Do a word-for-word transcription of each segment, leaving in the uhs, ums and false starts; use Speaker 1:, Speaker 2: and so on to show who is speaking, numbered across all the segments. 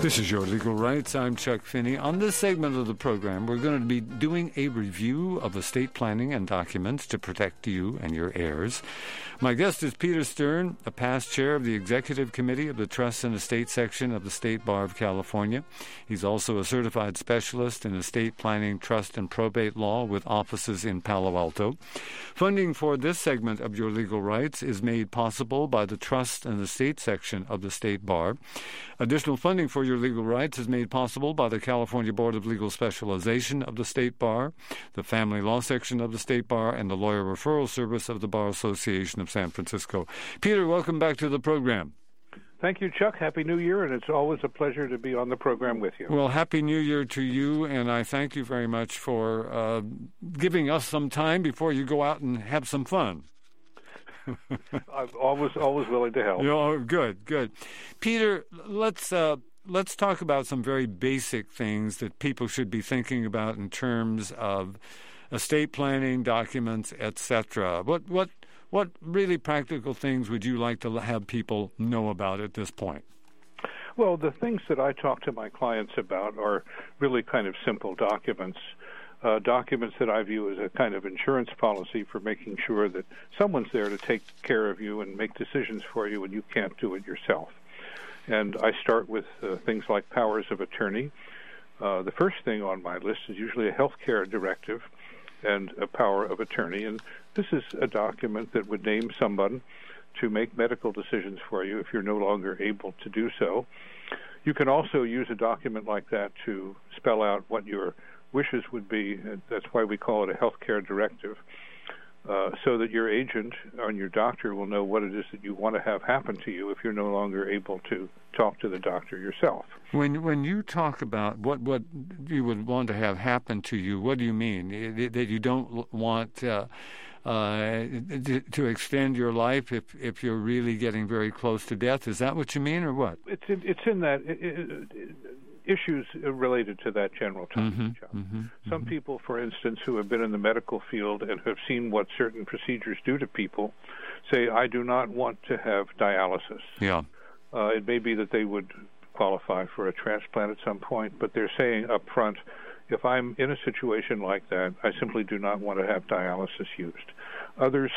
Speaker 1: This is Your Legal Rights. I'm Chuck Finney. On this segment of the program, we're going to be doing a review of estate planning and documents to protect you and your heirs. My guest is Peter Stern, a past chair of the Executive Committee of the Trust and Estate Section of the State Bar of California. He's also a certified specialist in estate planning, trust, and probate law with offices in Palo Alto. Funding for this segment of Your Legal Rights is made possible by the Trust and Estate Section of the State Bar. Additional funding for Your Legal Rights is made possible by the California Board of Legal Specialization of the State Bar, the Family Law Section of the State Bar, and the Lawyer Referral Service of the Bar Association of San Francisco. Peter, welcome back to the program.
Speaker 2: Thank you, Chuck. Happy New Year, and it's always a pleasure to be on the program with you.
Speaker 1: Well, Happy New Year to you, and I thank you very much for uh, giving us some time before you go out and have some fun.
Speaker 2: I'm always, always willing to help.
Speaker 1: You know, good, good. Peter, let's uh, let's talk about some very basic things that people should be thinking about in terms of estate planning, documents, et cetera. What what what really practical things would you like to have people know about at this point?
Speaker 2: Well, the things that I talk to my clients about are really kind of simple documents. Uh, documents that I view as a kind of insurance policy for making sure that someone's there to take care of you and make decisions for you when you can't do it yourself. And I start with uh, things like powers of attorney. Uh, the first thing on my list is usually a health care directive and a power of attorney. And this is a document that would name someone to make medical decisions for you if you're no longer able to do so. You can also use a document like that to spell out what your wishes would be. That's why we call it a health care directive, uh, so that your agent and your doctor will know what it is that you want to have happen to you if you're no longer able to talk to the doctor yourself.
Speaker 1: When when you talk about what, what you would want to have happen to you, what do you mean? That you don't want uh, uh, to extend your life if, if you're really getting very close to death? Is that what you mean, or what?
Speaker 2: It's in, it's in that... It, it, it, issues related to that general topic.
Speaker 1: Mm-hmm, mm-hmm,
Speaker 2: Some
Speaker 1: mm-hmm.
Speaker 2: people, for instance, who have been in the medical field and have seen what certain procedures do to people, say, I do not want to have dialysis.
Speaker 1: Yeah.
Speaker 2: Uh, it may be that they would qualify for a transplant at some point, but they're saying up front, if I'm in a situation like that, I simply do not want to have dialysis used. Others,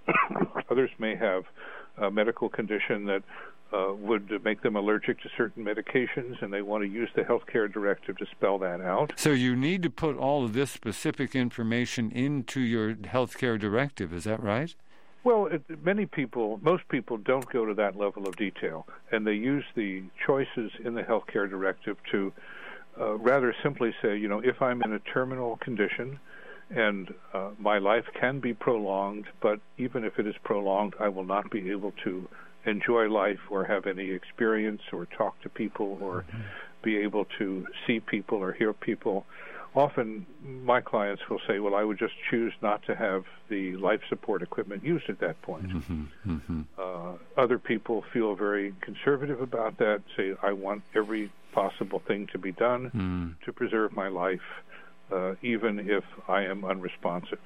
Speaker 2: others may have a medical condition that Uh, would make them allergic to certain medications, and they want to use the health care directive to spell that out.
Speaker 1: So you need to put all of this specific information into your health care directive, is that right?
Speaker 2: Well, it, many people, most people don't go to that level of detail, and they use the choices in the health care directive to uh, rather simply say, you know, if I'm in a terminal condition and uh, my life can be prolonged, but even if it is prolonged, I will not be able to enjoy life or have any experience or talk to people or mm-hmm. be able to see people or hear people. Often my clients will say, well, I would just choose not to have the life support equipment used at that point.
Speaker 1: Mm-hmm. Mm-hmm.
Speaker 2: Uh, other people feel very conservative about that, say, I want every possible thing to be done mm. to preserve my life, uh, even if I am unresponsive.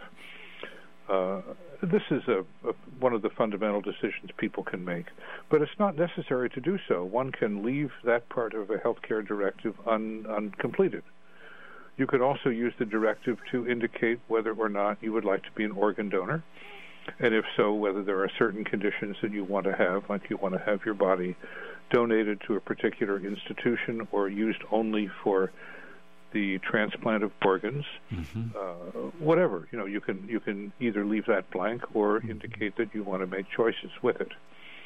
Speaker 2: Uh, this is a, a, one of the fundamental decisions people can make, but it's not necessary to do so. One can leave that part of a health care directive un, uncompleted. You could also use the directive to indicate whether or not you would like to be an organ donor, and if so, whether there are certain conditions that you want to have, like you want to have your body donated to a particular institution or used only for the transplant of organs, mm-hmm. uh, whatever. You know, you can you can either leave that blank or mm-hmm. indicate that you want to make choices with it.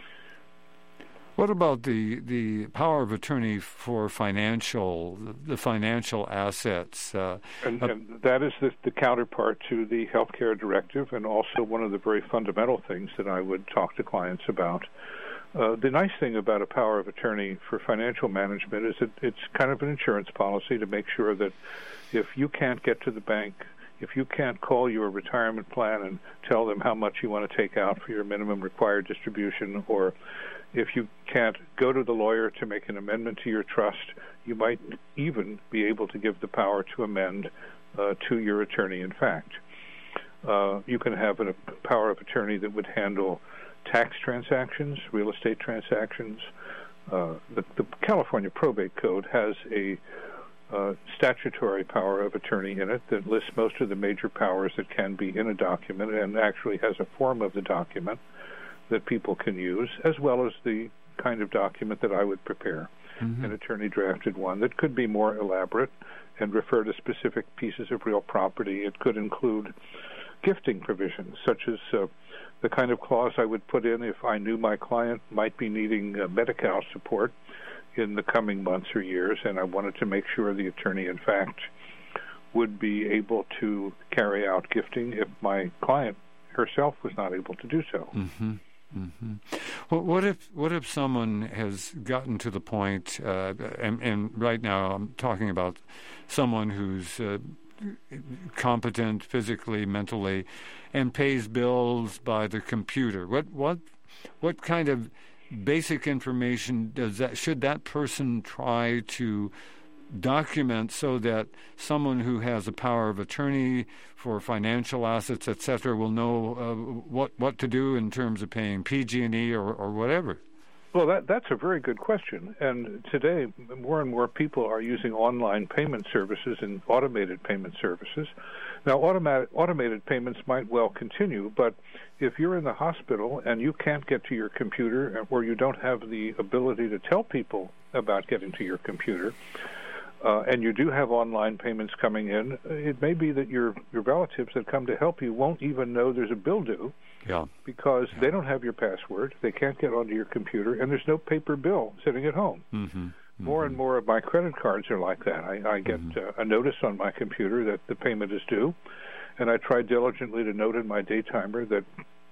Speaker 1: What about the the power of attorney for financial the financial assets? Uh,
Speaker 2: and, and that is the, the counterpart to the health care directive, and also one of the very fundamental things that I would talk to clients about. Uh, the nice thing about a power of attorney for financial management is that it's kind of an insurance policy to make sure that if you can't get to the bank, if you can't call your retirement plan and tell them how much you want to take out for your minimum required distribution, or if you can't go to the lawyer to make an amendment to your trust, you might even be able to give the power to amend uh, to your attorney, in fact. Uh, you can have a power of attorney that would handle tax transactions, real estate transactions, uh, the, the California Probate Code has a uh, statutory power of attorney in it that lists most of the major powers that can be in a document, and actually has a form of the document that people can use, as well as the kind of document that I would prepare. Mm-hmm. An attorney drafted one that could be more elaborate and refer to specific pieces of real property. It could include gifting provisions, such as uh, the kind of clause I would put in if I knew my client might be needing uh, Medi-Cal support in the coming months or years, and I wanted to make sure the attorney, in fact, would be able to carry out gifting if my client herself was not able to do so.
Speaker 1: Mm-hmm. Mm-hmm. Well, what if what if someone has gotten to the point, uh, and, and right now I'm talking about someone who's uh, competent physically, mentally, and pays bills by the computer? What what what kind of basic information does that should that person try to document so that someone who has a power of attorney for financial assets, et cetera, will know uh, what what to do in terms of paying P G and E or, or whatever?
Speaker 2: Well, that that's a very good question. And today, more and more people are using online payment services and automated payment services. Now, automatic, automated payments might well continue, but if you're in the hospital and you can't get to your computer, or you don't have the ability to tell people about getting to your computer, Uh, and you do have online payments coming in, it may be that your, your relatives that come to help you won't even know there's a bill due,
Speaker 1: yeah.
Speaker 2: because
Speaker 1: yeah.
Speaker 2: they don't have your password, they can't get onto your computer, and there's no paper bill sitting at home.
Speaker 1: Mm-hmm. Mm-hmm.
Speaker 2: More and more of my credit cards are like that. I, I get mm-hmm. uh, a notice on my computer that the payment is due, and I try diligently to note in my day timer that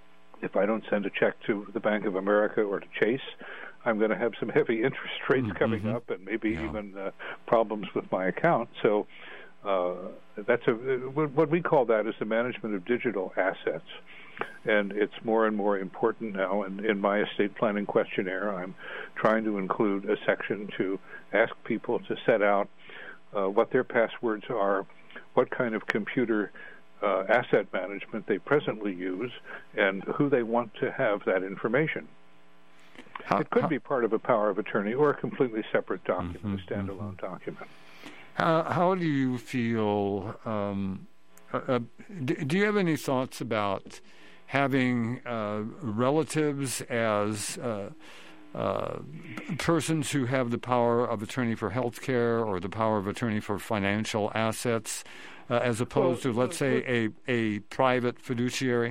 Speaker 2: if I don't send a check to the Bank of America or to Chase, I'm going to have some heavy interest rates mm-hmm. coming up, and maybe yeah. even uh, problems with my account. So uh, that's a what we call that is the management of digital assets, and it's more and more important now. And in my estate planning questionnaire, I'm trying to include a section to ask people to set out uh, what their passwords are, what kind of computer uh, asset management they presently use, and who they want to have that information. How, it could how, be part of a power of attorney or a completely separate document, mm-hmm, a standalone mm-hmm. document.
Speaker 1: How, how do you feel, um, uh, do, do you have any thoughts about having uh, relatives as uh, uh, persons who have the power of attorney for health care or the power of attorney for financial assets, uh, as opposed well, to, let's say, a, a private fiduciary?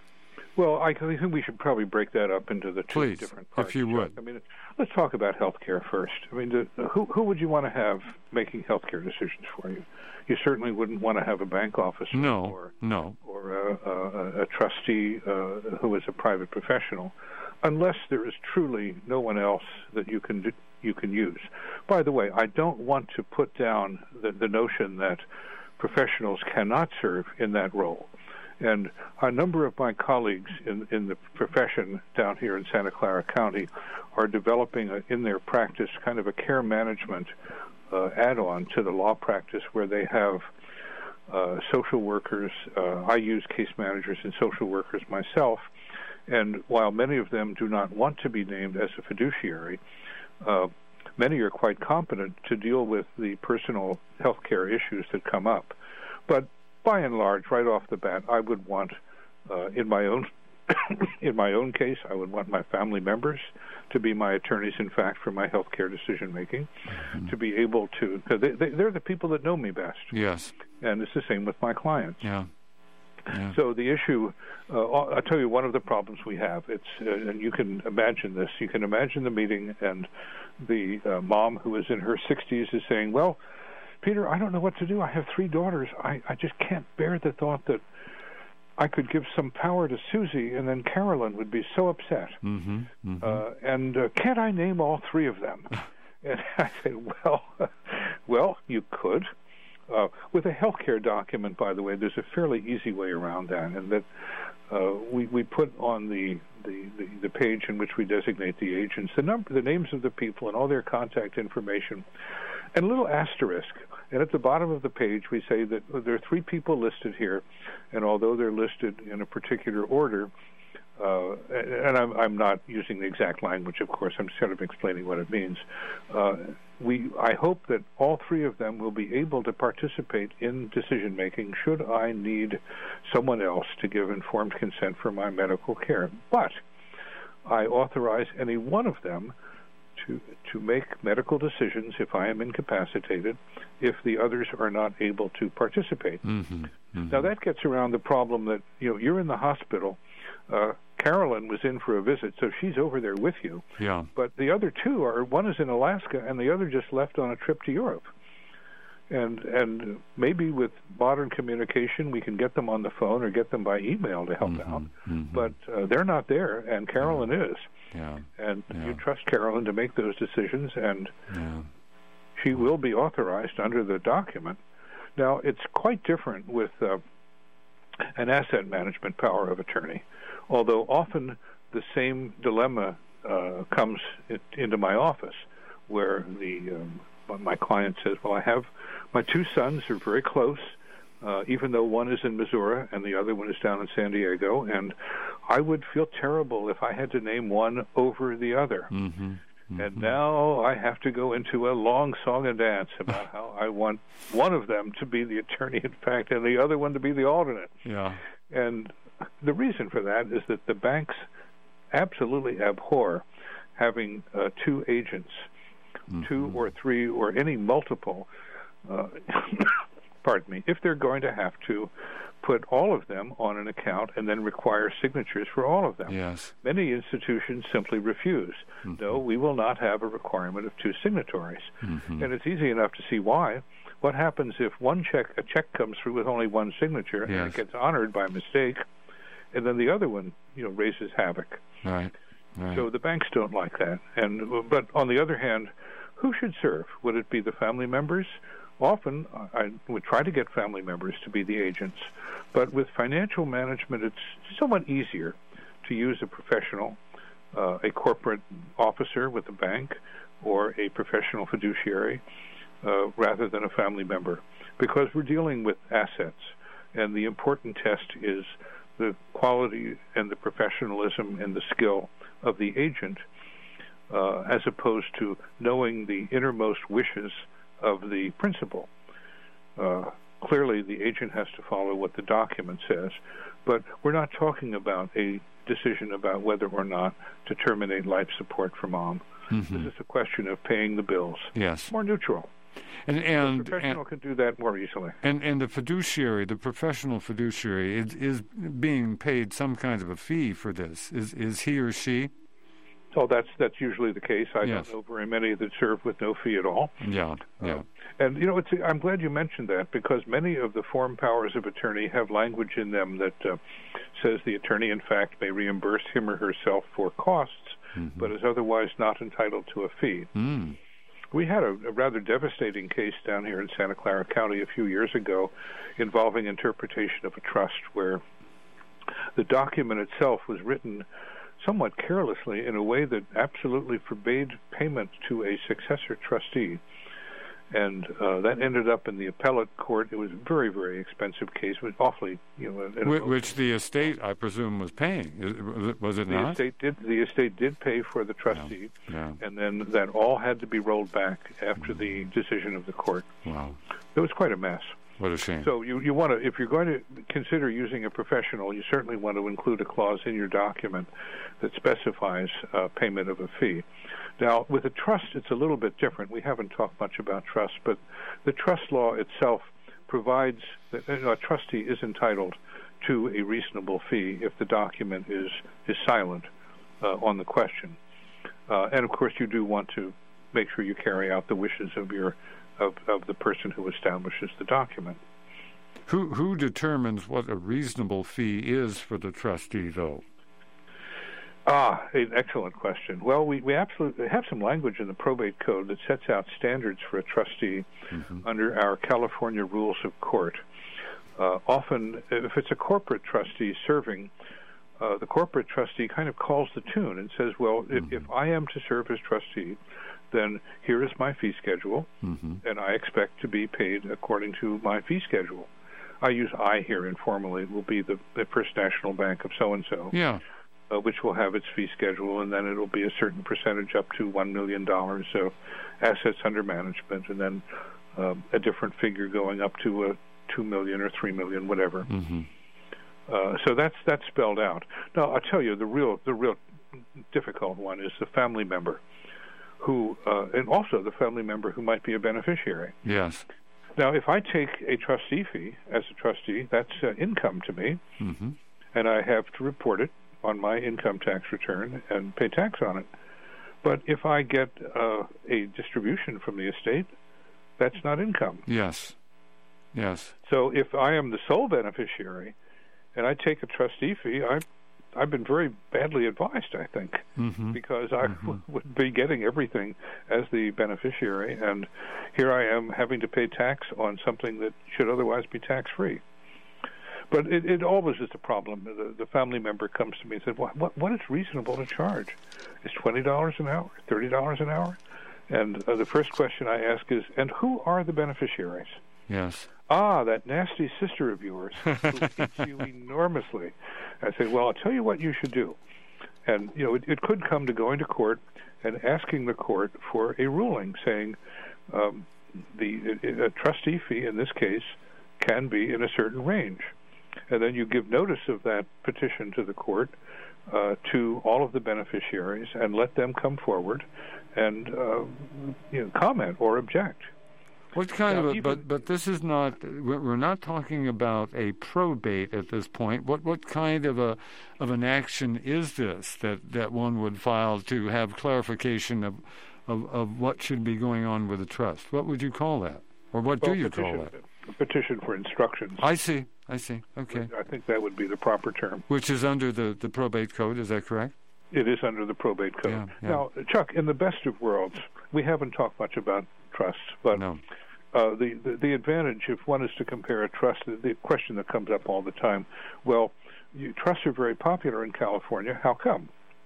Speaker 2: Well, I think we should probably break that up into the two
Speaker 1: Please,
Speaker 2: different parts.
Speaker 1: if you would.
Speaker 2: I mean, let's talk about health care first. I mean, the, who who would you want to have making health care decisions for you? You certainly wouldn't want to have a bank officer
Speaker 1: no,
Speaker 2: or,
Speaker 1: no.
Speaker 2: or a, a, a trustee uh, who is a private professional, unless there is truly no one else that you can do, you can use. By the way, I don't want to put down the, the notion that professionals cannot serve in that role. And a number of my colleagues in, in the profession down here in Santa Clara County are developing a, in their practice kind of a care management uh, add-on to the law practice where they have uh, social workers. Uh, I use case managers and social workers myself. And while many of them do not want to be named as a fiduciary, uh, many are quite competent to deal with the personal health care issues that come up. But by and large, right off the bat, I would want, uh, in my own in my own case, I would want my family members to be my attorneys, in fact, for my health care decision making, mm-hmm. to be able to, because they, they, they're the people that know me best.
Speaker 1: Yes.
Speaker 2: And it's the same with my clients.
Speaker 1: Yeah. Yeah.
Speaker 2: So the issue, uh, I'll tell you one of the problems we have. It's uh, and you can imagine this. You can imagine the meeting, and the uh, mom who is in her sixties is saying, well, Peter, I don't know what to do. I have three daughters. I, I just can't bear the thought that I could give some power to Susie, and then Carolyn would be so upset.
Speaker 1: Mm-hmm, mm-hmm.
Speaker 2: Uh, and uh, can't I name all three of them? And I said, well, well, you could. Uh, with a healthcare document, by the way, there's a fairly easy way around that, and that uh, we we put on the, the, the, the page in which we designate the agents the number, the names of the people, and all their contact information, and a little asterisk. And at the bottom of the page, we say that there are three people listed here, and although they're listed in a particular order, uh, and I'm, I'm not using the exact language, of course. I'm sort of explaining what it means. Uh, we, I hope that all three of them will be able to participate in decision-making should I need someone else to give informed consent for my medical care. But I authorize any one of them to to make medical decisions if I am incapacitated, if the others are not able to participate.
Speaker 1: Mm-hmm. Mm-hmm.
Speaker 2: Now that gets around the problem that, you know, you're in the hospital. Uh, Carolyn was in for a visit, so she's over there with you.
Speaker 1: Yeah.
Speaker 2: But the other two are, one is in Alaska and the other just left on a trip to Europe. And and maybe with modern communication, we can get them on the phone or get them by email to help
Speaker 1: mm-hmm.
Speaker 2: out.
Speaker 1: Mm-hmm.
Speaker 2: But uh, they're not there, and Carolyn
Speaker 1: yeah.
Speaker 2: is.
Speaker 1: Yeah.
Speaker 2: And
Speaker 1: yeah.
Speaker 2: you trust Carolyn to make those decisions, and
Speaker 1: yeah.
Speaker 2: she will be authorized under the document. Now, it's quite different with uh, an asset management power of attorney, although often the same dilemma uh, comes it, into my office, where the um, my client says, well, I have my two sons are very close, uh, even though one is in Missouri and the other one is down in San Diego, and I would feel terrible if I had to name one over the other.
Speaker 1: Mm-hmm. Mm-hmm.
Speaker 2: And now I have to go into a long song and dance about how I want one of them to be the attorney, in fact, and the other one to be the alternate.
Speaker 1: Yeah.
Speaker 2: And the reason for that is that the banks absolutely abhor having uh, two agents, mm-hmm. two or three or any multiple, uh, pardon me, if they're going to have to put all of them on an account and then require signatures for all of them.
Speaker 1: Yes.
Speaker 2: Many institutions simply refuse. Mm-hmm. No, we will not have a requirement of two signatories. Mm-hmm. And it's easy enough to see why. What happens if one check, a check comes through with only one signature, yes. and it gets honored by mistake, and then the other one, you know, raises havoc.
Speaker 1: Right. Right.
Speaker 2: So the banks don't like that. And but on the other hand, who should serve? Would it be the family members? Often, I would try to get family members to be the agents, but with financial management, it's somewhat easier to use a professional, uh, a corporate officer with a bank, or a professional fiduciary, uh, rather than a family member, because we're dealing with assets, and the important test is the quality and the professionalism and the skill of the agent, uh, as opposed to knowing the innermost wishes of the principal. Uh, clearly, the agent has to follow what the document says, but we're not talking about a decision about whether or not to terminate life support for mom. Mm-hmm. This is a question of paying the bills.
Speaker 1: Yes.
Speaker 2: More neutral.
Speaker 1: And and
Speaker 2: the professional
Speaker 1: and,
Speaker 2: can do that more easily.
Speaker 1: And and the fiduciary, the professional fiduciary, is, is being paid some kind of a fee for this. Is is he or she?
Speaker 2: Oh, that's that's usually the case. I
Speaker 1: yes.
Speaker 2: don't know very many that serve with no fee at all.
Speaker 1: Yeah, yeah.
Speaker 2: Uh, and you know, it's, I'm glad you mentioned that, because many of the form powers of attorney have language in them that uh, says the attorney, in fact, may reimburse him or herself for costs, mm-hmm. but is otherwise not entitled to a fee.
Speaker 1: Mm.
Speaker 2: We had a, a rather devastating case down here in Santa Clara County a few years ago involving interpretation of a trust, where the document itself was written somewhat carelessly in a way that absolutely forbade payment to a successor trustee. And uh, that ended up in the appellate court. It was a very, very expensive case. It was awfully, you know...
Speaker 1: Which, which the estate, I presume, was paying. Was it
Speaker 2: the
Speaker 1: not?
Speaker 2: Estate did, the estate did pay for the trustee,
Speaker 1: yeah. Yeah.
Speaker 2: and then that all had to be rolled back after the decision of the court.
Speaker 1: Wow.
Speaker 2: It was quite a mess.
Speaker 1: What a shame.
Speaker 2: So you, you want to, if you're going to consider using a professional, you certainly want to include a clause in your document that specifies uh, payment of a fee. Now, with a trust, it's a little bit different. We haven't talked much about trust, but the trust law itself provides that a trustee is entitled to a reasonable fee if the document is, is silent uh, on the question. Uh, and, of course, you do want to make sure you carry out the wishes of your Of, of the person who establishes the document.
Speaker 1: Who who determines what a reasonable fee is for the trustee, though?
Speaker 2: Ah, an excellent question. Well, we, we absolutely have some language in the probate code that sets out standards for a trustee mm-hmm. under our California rules of court. Uh, often, if it's a corporate trustee serving, uh, the corporate trustee kind of calls the tune and says, well, mm-hmm. if, if I am to serve as trustee, then here is my fee schedule, mm-hmm. and I expect to be paid according to my fee schedule. I use I here informally. It will be the, the First National Bank of so-and-so.
Speaker 1: Yeah.
Speaker 2: uh, which will have its fee schedule, and then it'll be a certain percentage up to one million dollars of assets under management, and then um, a different figure going up to uh, two million dollars or three million dollars, whatever.
Speaker 1: Mm-hmm.
Speaker 2: Uh, so that's that's spelled out. Now, I'll tell you, the real the real difficult one is the family member who, uh, and also the family member who might be a beneficiary.
Speaker 1: Yes.
Speaker 2: Now, if I take a trustee fee as a trustee, that's uh, income to me,
Speaker 1: mm-hmm.
Speaker 2: and I have to report it on my income tax return and pay tax on it. But if I get uh, a distribution from the estate, that's not income.
Speaker 1: Yes. Yes.
Speaker 2: So if I am the sole beneficiary and I take a trustee fee, I I've been very badly advised, I think,
Speaker 1: mm-hmm.
Speaker 2: because I
Speaker 1: mm-hmm.
Speaker 2: w- would be getting everything as the beneficiary, and here I am having to pay tax on something that should otherwise be tax-free. But it, it always is a problem. The, the family member comes to me and says, well, what, what is reasonable to charge? Is twenty dollars an hour, thirty dollars an hour? And uh, the first question I ask is, and who are the beneficiaries?
Speaker 1: Yes.
Speaker 2: Ah, that nasty sister of yours who hates you enormously. I say, well, I'll tell you what you should do. And, you know, it, it could come to going to court and asking the court for a ruling saying um, the a, a trustee fee, in this case, can be in a certain range. And then you give notice of that petition to the court uh, to all of the beneficiaries and let them come forward and uh, you know, comment or object.
Speaker 1: What kind
Speaker 2: now,
Speaker 1: of a,
Speaker 2: even,
Speaker 1: but but this is not, we're not talking about a probate at this point. What what kind of a of an action is this that, that one would file to have clarification of, of of what should be going on with the trust? What would you call that? Or what
Speaker 2: well,
Speaker 1: do you
Speaker 2: petition,
Speaker 1: call that?
Speaker 2: A petition for instructions.
Speaker 1: I see, I see, okay.
Speaker 2: I think that would be the proper term.
Speaker 1: Which is under the, the probate code, is that correct?
Speaker 2: It is under the probate code.
Speaker 1: Yeah, yeah.
Speaker 2: Now, Chuck, in the best of worlds, we haven't talked much about trusts, but
Speaker 1: no.
Speaker 2: uh, the, the the advantage, if one is to compare a trust, the, the question that comes up all the time, well, you, trusts are very popular in California. How come?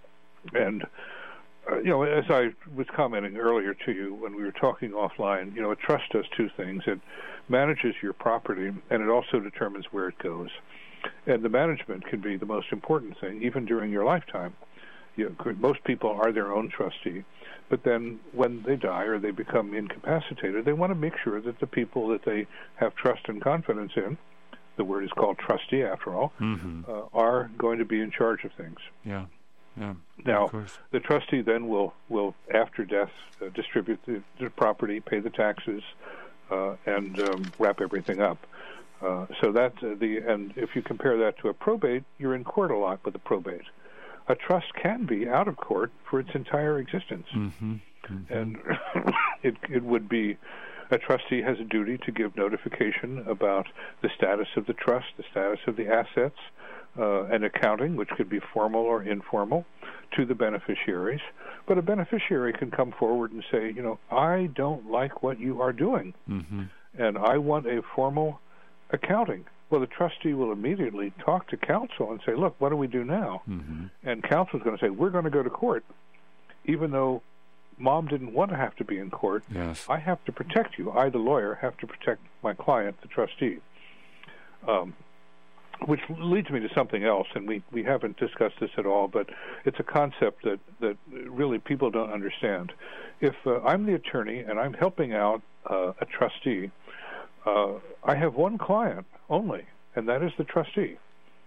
Speaker 2: And uh, you know, as I was commenting earlier to you when we were talking offline, you know, a trust does two things: it manages your property, and it also determines where it goes. And the management can be the most important thing, even during your lifetime. You know, most people are their own trustee, but then when they die or they become incapacitated, they want to make sure that the people that they have trust and confidence in, the word is called trustee after all,
Speaker 1: mm-hmm.
Speaker 2: uh, are going to be in charge of things.
Speaker 1: Yeah, yeah.
Speaker 2: Now,
Speaker 1: of course.
Speaker 2: The trustee then will, will after death, uh, distribute the, the property, pay the taxes, uh, and um, wrap everything up. Uh, so that uh, the and if you compare that to a probate, you're in court a lot with a probate. A trust can be out of court for its entire existence,
Speaker 1: mm-hmm. Mm-hmm.
Speaker 2: and it it would be a trustee has a duty to give notification about the status of the trust, the status of the assets, uh, and accounting, which could be formal or informal, to the beneficiaries. But a beneficiary can come forward and say, you know, I don't like what you are doing,
Speaker 1: mm-hmm.
Speaker 2: and I want a formal accounting. Well, the trustee will immediately talk to counsel and say, look, what do we do now?
Speaker 1: Mm-hmm.
Speaker 2: And counsel is going to say, we're going to go to court. Even though mom didn't want to have to be in court,
Speaker 1: yes.
Speaker 2: I have to protect you. I, the lawyer, have to protect my client, the trustee. Um, which leads me to something else, and we, we haven't discussed this at all, but it's a concept that, that really people don't understand. If uh, I'm the attorney and I'm helping out uh, a trustee, Uh, I have one client only, and that is the trustee.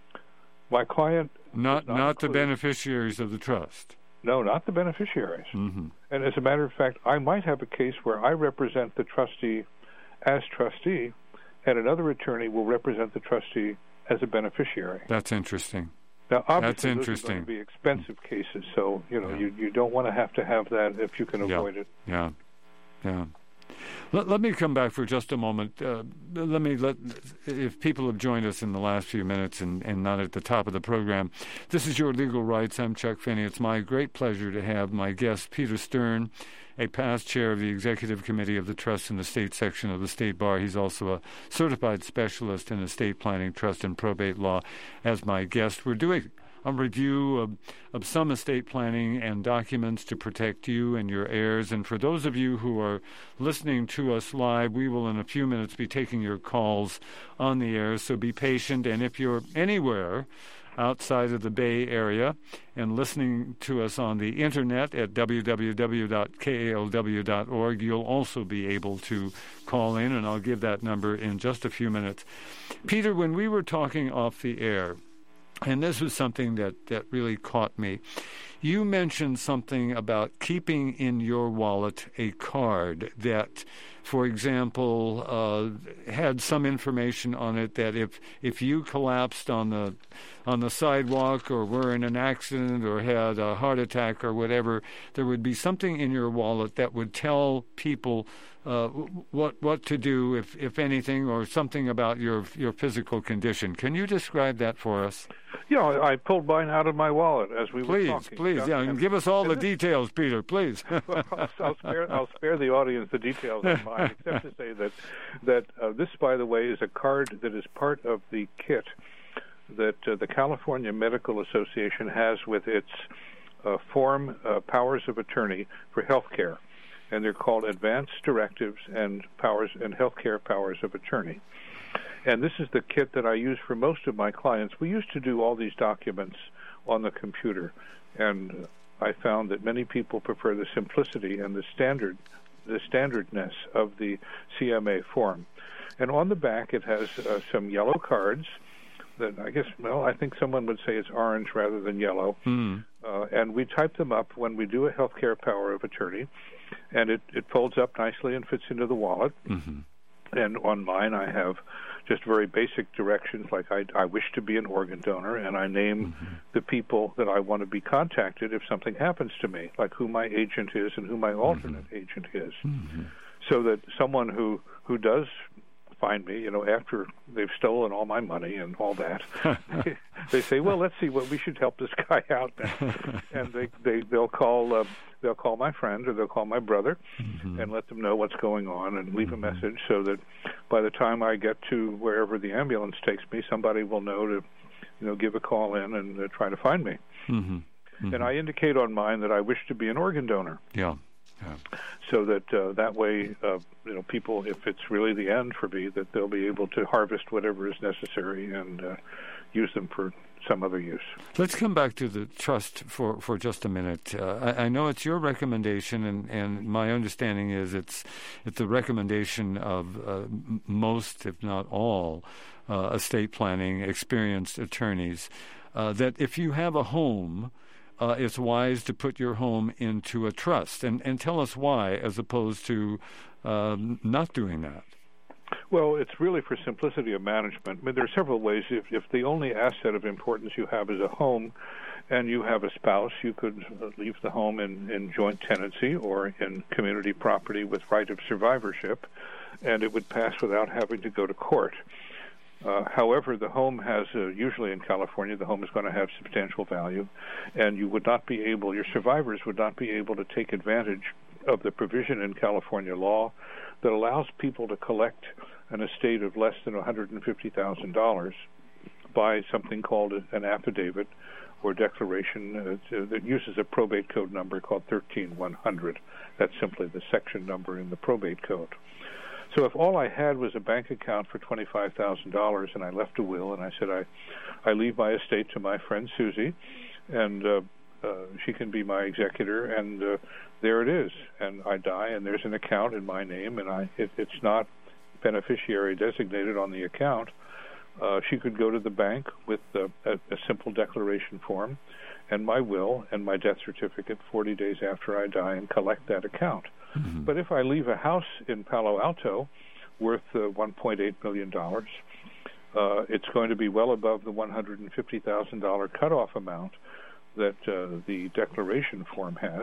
Speaker 2: My client
Speaker 1: not
Speaker 2: not,
Speaker 1: not the
Speaker 2: include,
Speaker 1: beneficiaries of the trust.
Speaker 2: No, not the beneficiaries.
Speaker 1: Mm-hmm.
Speaker 2: And as a matter of fact, I might have a case where I represent the trustee as trustee, and another attorney will represent the trustee as a beneficiary.
Speaker 1: That's interesting.
Speaker 2: Now, obviously,
Speaker 1: That's interesting.
Speaker 2: those are going to be expensive mm-hmm. cases, so you know
Speaker 1: yeah.
Speaker 2: you you don't want to have to have that if you can avoid
Speaker 1: yeah.
Speaker 2: it.
Speaker 1: Yeah, yeah. Let, let me come back for just a moment. Uh, let me let, if people have joined us in the last few minutes and, and not at the top of the program, this is Your Legal Rights. I'm Chuck Finney. It's my great pleasure to have my guest, Peter Stern, a past chair of the Executive Committee of the Trust and Estate Section of the State Bar. He's also a certified specialist in estate planning, trust, and probate law as my guest. We're doing a review of, of some estate planning and documents to protect you and your heirs. And for those of you who are listening to us live, we will in a few minutes be taking your calls on the air, so be patient. And if you're anywhere outside of the Bay Area and listening to us on the internet at w w w dot k a l w dot org, you'll also be able to call in, and I'll give that number in just a few minutes. Peter, when we were talking off the air, and this was something that, that really caught me, you mentioned something about keeping in your wallet a card that, for example, uh, had some information on it that if if you collapsed on the on the sidewalk or were in an accident or had a heart attack or whatever, there would be something in your wallet that would tell people uh, what what to do, if if anything, or something about your your physical condition. Can you describe that for us?
Speaker 2: Yeah, I pulled mine out of my wallet as we
Speaker 1: please,
Speaker 2: were talking.
Speaker 1: Please, please, yeah, and give us all the details, Peter, please.
Speaker 2: Well, I'll, I'll, spare, I'll spare the audience the details of mine, except to say that that uh, this, by the way, is a card that is part of the kit that uh, the California Medical Association has with its uh, form uh, powers of attorney for health care, and they're called Advanced Directives and Powers and Healthcare Powers of Attorney. And this is the kit that I use for most of my clients. We used to do all these documents on the computer, and I found that many people prefer the simplicity and the standard, the standardness of the C M A form. And on the back, it has uh, some yellow cards that I guess, well, I think someone would say it's orange rather than yellow. Mm. Uh, and we type them up when we do a healthcare power of attorney, and it, it folds up nicely and fits into the wallet. Mm-hmm. And on mine, I have just very basic directions, like I, I wish to be an organ donor, and I name mm-hmm. the people that I want to be contacted if something happens to me, like who my agent is and who my alternate mm-hmm. agent is, mm-hmm. so that someone who, who does find me, you know, after they've stolen all my money and all that, they, they say, well, let's see what we should help this guy out now. And they, they, they'll call uh, they'll call my friend or they'll call my brother mm-hmm. and let them know what's going on and leave mm-hmm. a message so that by the time I get to wherever the ambulance takes me, somebody will know to, you know, give a call in and uh, try to find me. Mm-hmm. Mm-hmm. And I indicate on mine that I wish to be an organ donor.
Speaker 1: Yeah. Yeah.
Speaker 2: So that uh, that way, uh, you know, people, if it's really the end for me, that they'll be able to harvest whatever is necessary and uh, use them for some other use.
Speaker 1: Let's come back to the trust for, for just a minute. Uh, I, I know it's your recommendation, and, and my understanding is it's it's a recommendation of uh, most, if not all, uh, estate planning experienced attorneys, uh, that if you have a home, Uh, it's wise to put your home into a trust. And, and tell us why, as opposed to uh, not doing that.
Speaker 2: Well, it's really for simplicity of management. I mean, there are several ways. If, if the only asset of importance you have is a home and you have a spouse, you could leave the home in, in joint tenancy or in community property with right of survivorship, and it would pass without having to go to court. Uh, however, the home has, uh, usually in California, the home is going to have substantial value, and you would not be able, your survivors would not be able to take advantage of the provision in California law that allows people to collect an estate of less than one hundred fifty thousand dollars by something called an affidavit or declaration uh, that uses a probate code number called thirteen one hundred. That's simply the section number in the probate code. So if all I had was a bank account for twenty-five thousand dollars and I left a will and I said I, I leave my estate to my friend Susie, and uh, uh, she can be my executor, and uh, there it is, and I die, and there's an account in my name, and I it, it's not beneficiary designated on the account, uh, she could go to the bank with uh, a, a simple declaration form and my will and my death certificate forty days after I die and collect that account. Mm-hmm. But if I leave a house in Palo Alto worth uh, one point eight million dollars, uh, it's going to be well above the one hundred fifty thousand dollars cutoff amount that uh, the declaration form has.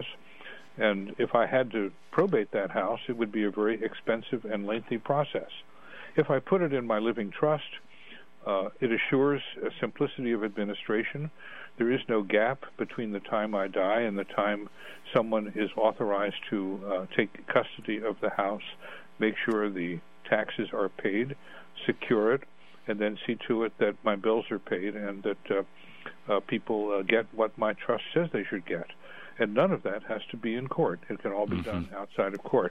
Speaker 2: And if I had to probate that house, it would be a very expensive and lengthy process. If I put it in my living trust, uh, it assures a simplicity of administration. There is no gap between the time I die and the time someone is authorized to uh, take custody of the house, make sure the taxes are paid, secure it, and then see to it that my bills are paid and that uh, uh, people uh, get what my trust says they should get. And none of that has to be in court. It can all be mm-hmm. done outside of court.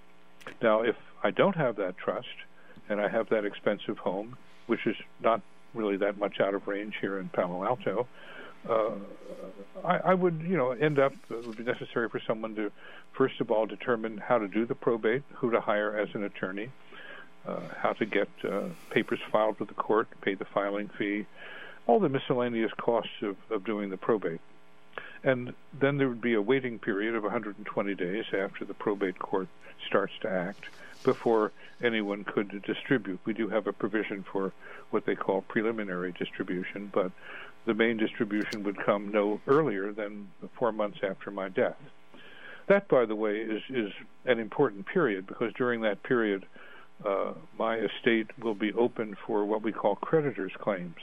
Speaker 2: Now, if I don't have that trust and I have that expensive home, which is not really that much out of range here in Palo Alto. Uh, I, I would, you know, end up, it would be necessary for someone to, first of all, determine how to do the probate, who to hire as an attorney, uh, how to get uh, papers filed with the court, pay the filing fee, all the miscellaneous costs of, of doing the probate. And then there would be a waiting period of one hundred twenty days after the probate court starts to act before anyone could distribute. We do have a provision for what they call preliminary distribution, but the main distribution would come no earlier than four months after my death. That, by the way, is, is an important period, because during that period, uh, my estate will be open for what we call creditors' claims.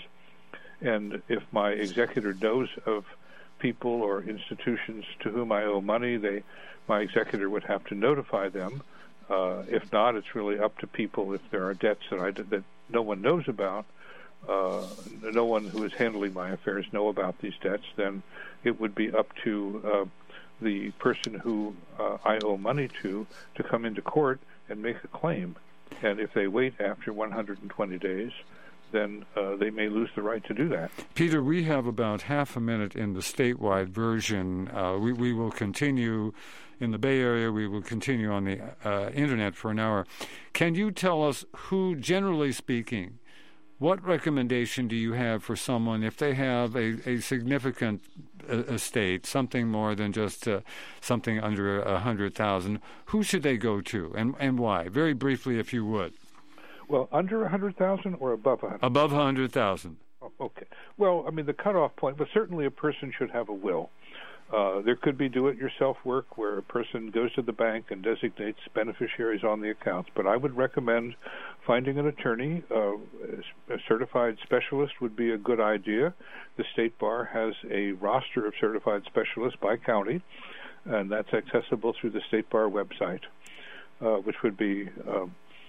Speaker 2: And if my executor knows of people or institutions to whom I owe money, they, my executor would have to notify them. Uh, if not, it's really up to people. If there are debts that I that no one knows about, uh, no one who is handling my affairs know about these debts, then it would be up to uh, the person who uh, I owe money to to come into court and make a claim. And if they wait after one hundred twenty days, then uh, they may lose the right to do that.
Speaker 1: Peter, we have about half a minute in the statewide version. Uh, we, we will continue in the Bay Area. We will continue on the uh, Internet for an hour. Can you tell us who, generally speaking, what recommendation do you have for someone if they have a, a significant uh, estate, something more than just uh, something under a hundred thousand? Who should they go to, and and why? Very briefly, if you would.
Speaker 2: Well, under a hundred thousand or above a hundred?
Speaker 1: Above a hundred thousand.
Speaker 2: Oh, okay. Well, I mean the cutoff point, but certainly a person should have a will. Uh, there could be do-it-yourself work where a person goes to the bank and designates beneficiaries on the accounts, but I would recommend finding an attorney. Uh, a certified specialist would be a good idea. The State Bar has a roster of certified specialists by county, and that's accessible through the State Bar website, uh, which would be, uh,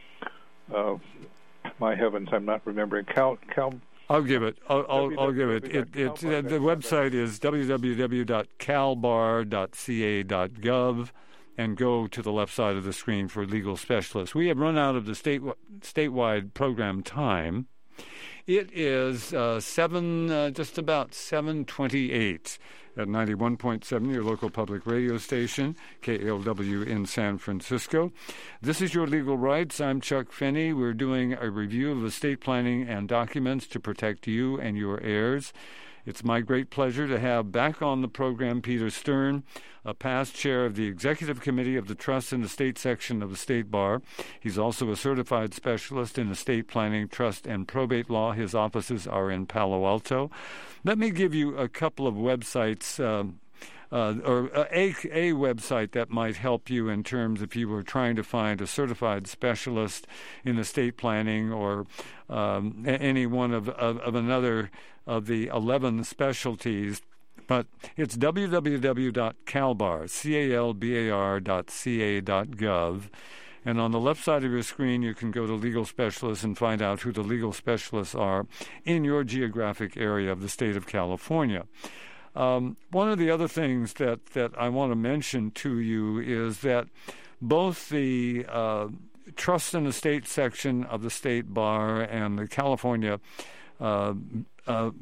Speaker 2: uh, my heavens, I'm not remembering, Cal... Cal
Speaker 1: I'll give it. I'll, I'll, I'll give it. It, it, it the website is w w w dot cal bar dot c a dot gov, and go to the left side of the screen for legal specialists. We have run out of the state statewide program time. It is uh, seven, uh, just about seven twenty-eight at ninety-one point seven, your local public radio station, K A L W in San Francisco. This is Your Legal Rights. I'm Chuck Finney. We're doing a review of estate planning and documents to protect you and your heirs. It's my great pleasure to have back on the program Peter Stern, a past chair of the Executive Committee of the Trust and Estate Section of the State Bar. He's also a certified specialist in estate planning, trust, and probate law. His offices are in Palo Alto. Let me give you a couple of websites, um, uh, or a, a website that might help you in terms if you were trying to find a certified specialist in estate planning or um, any one of, of, of another of the eleven specialties. But it's w w w dot calbar, C A L B A R dot C A dot gov. And on the left side of your screen, you can go to legal specialists and find out who the legal specialists are in your geographic area of the state of California. Um, one of the other things that, that I want to mention to you is that both the uh, Trust and Estate section of the State Bar and the California uh, uh,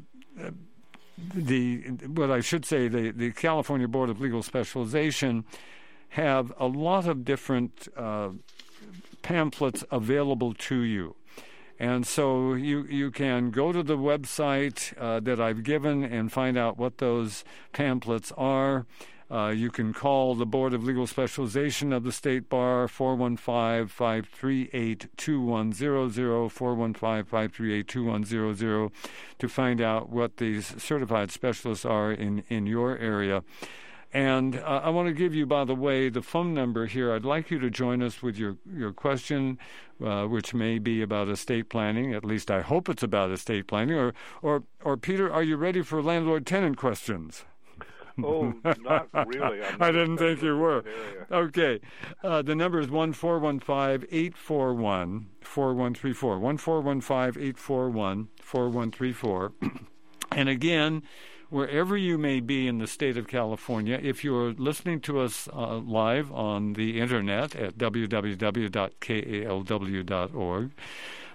Speaker 1: the what I should say, the, the California Board of Legal Specialization have a lot of different uh, pamphlets available to you. And so you, you can go to the website uh, that I've given and find out what those pamphlets are. Uh, you can call the Board of Legal Specialization of the State Bar, four one five, five three eight, two one zero zero, four one five, five three eight, two one zero zero, to find out what these certified specialists are in, in your area. And uh, I want to give you, by the way, the phone number here. I'd like you to join us with your, your question, uh, which may be about estate planning. At least I hope it's about estate planning. Or, or, or Peter, are you ready for landlord-tenant questions?
Speaker 2: Oh, not really. I'm not
Speaker 1: I didn't think you were. Okay. Uh, the number is one four one five, eight four one, four one three four. one four one five, eight four one, four one three four. And again, wherever you may be in the state of California, if you're listening to us uh, live on the Internet at w w w dot k a l w dot org,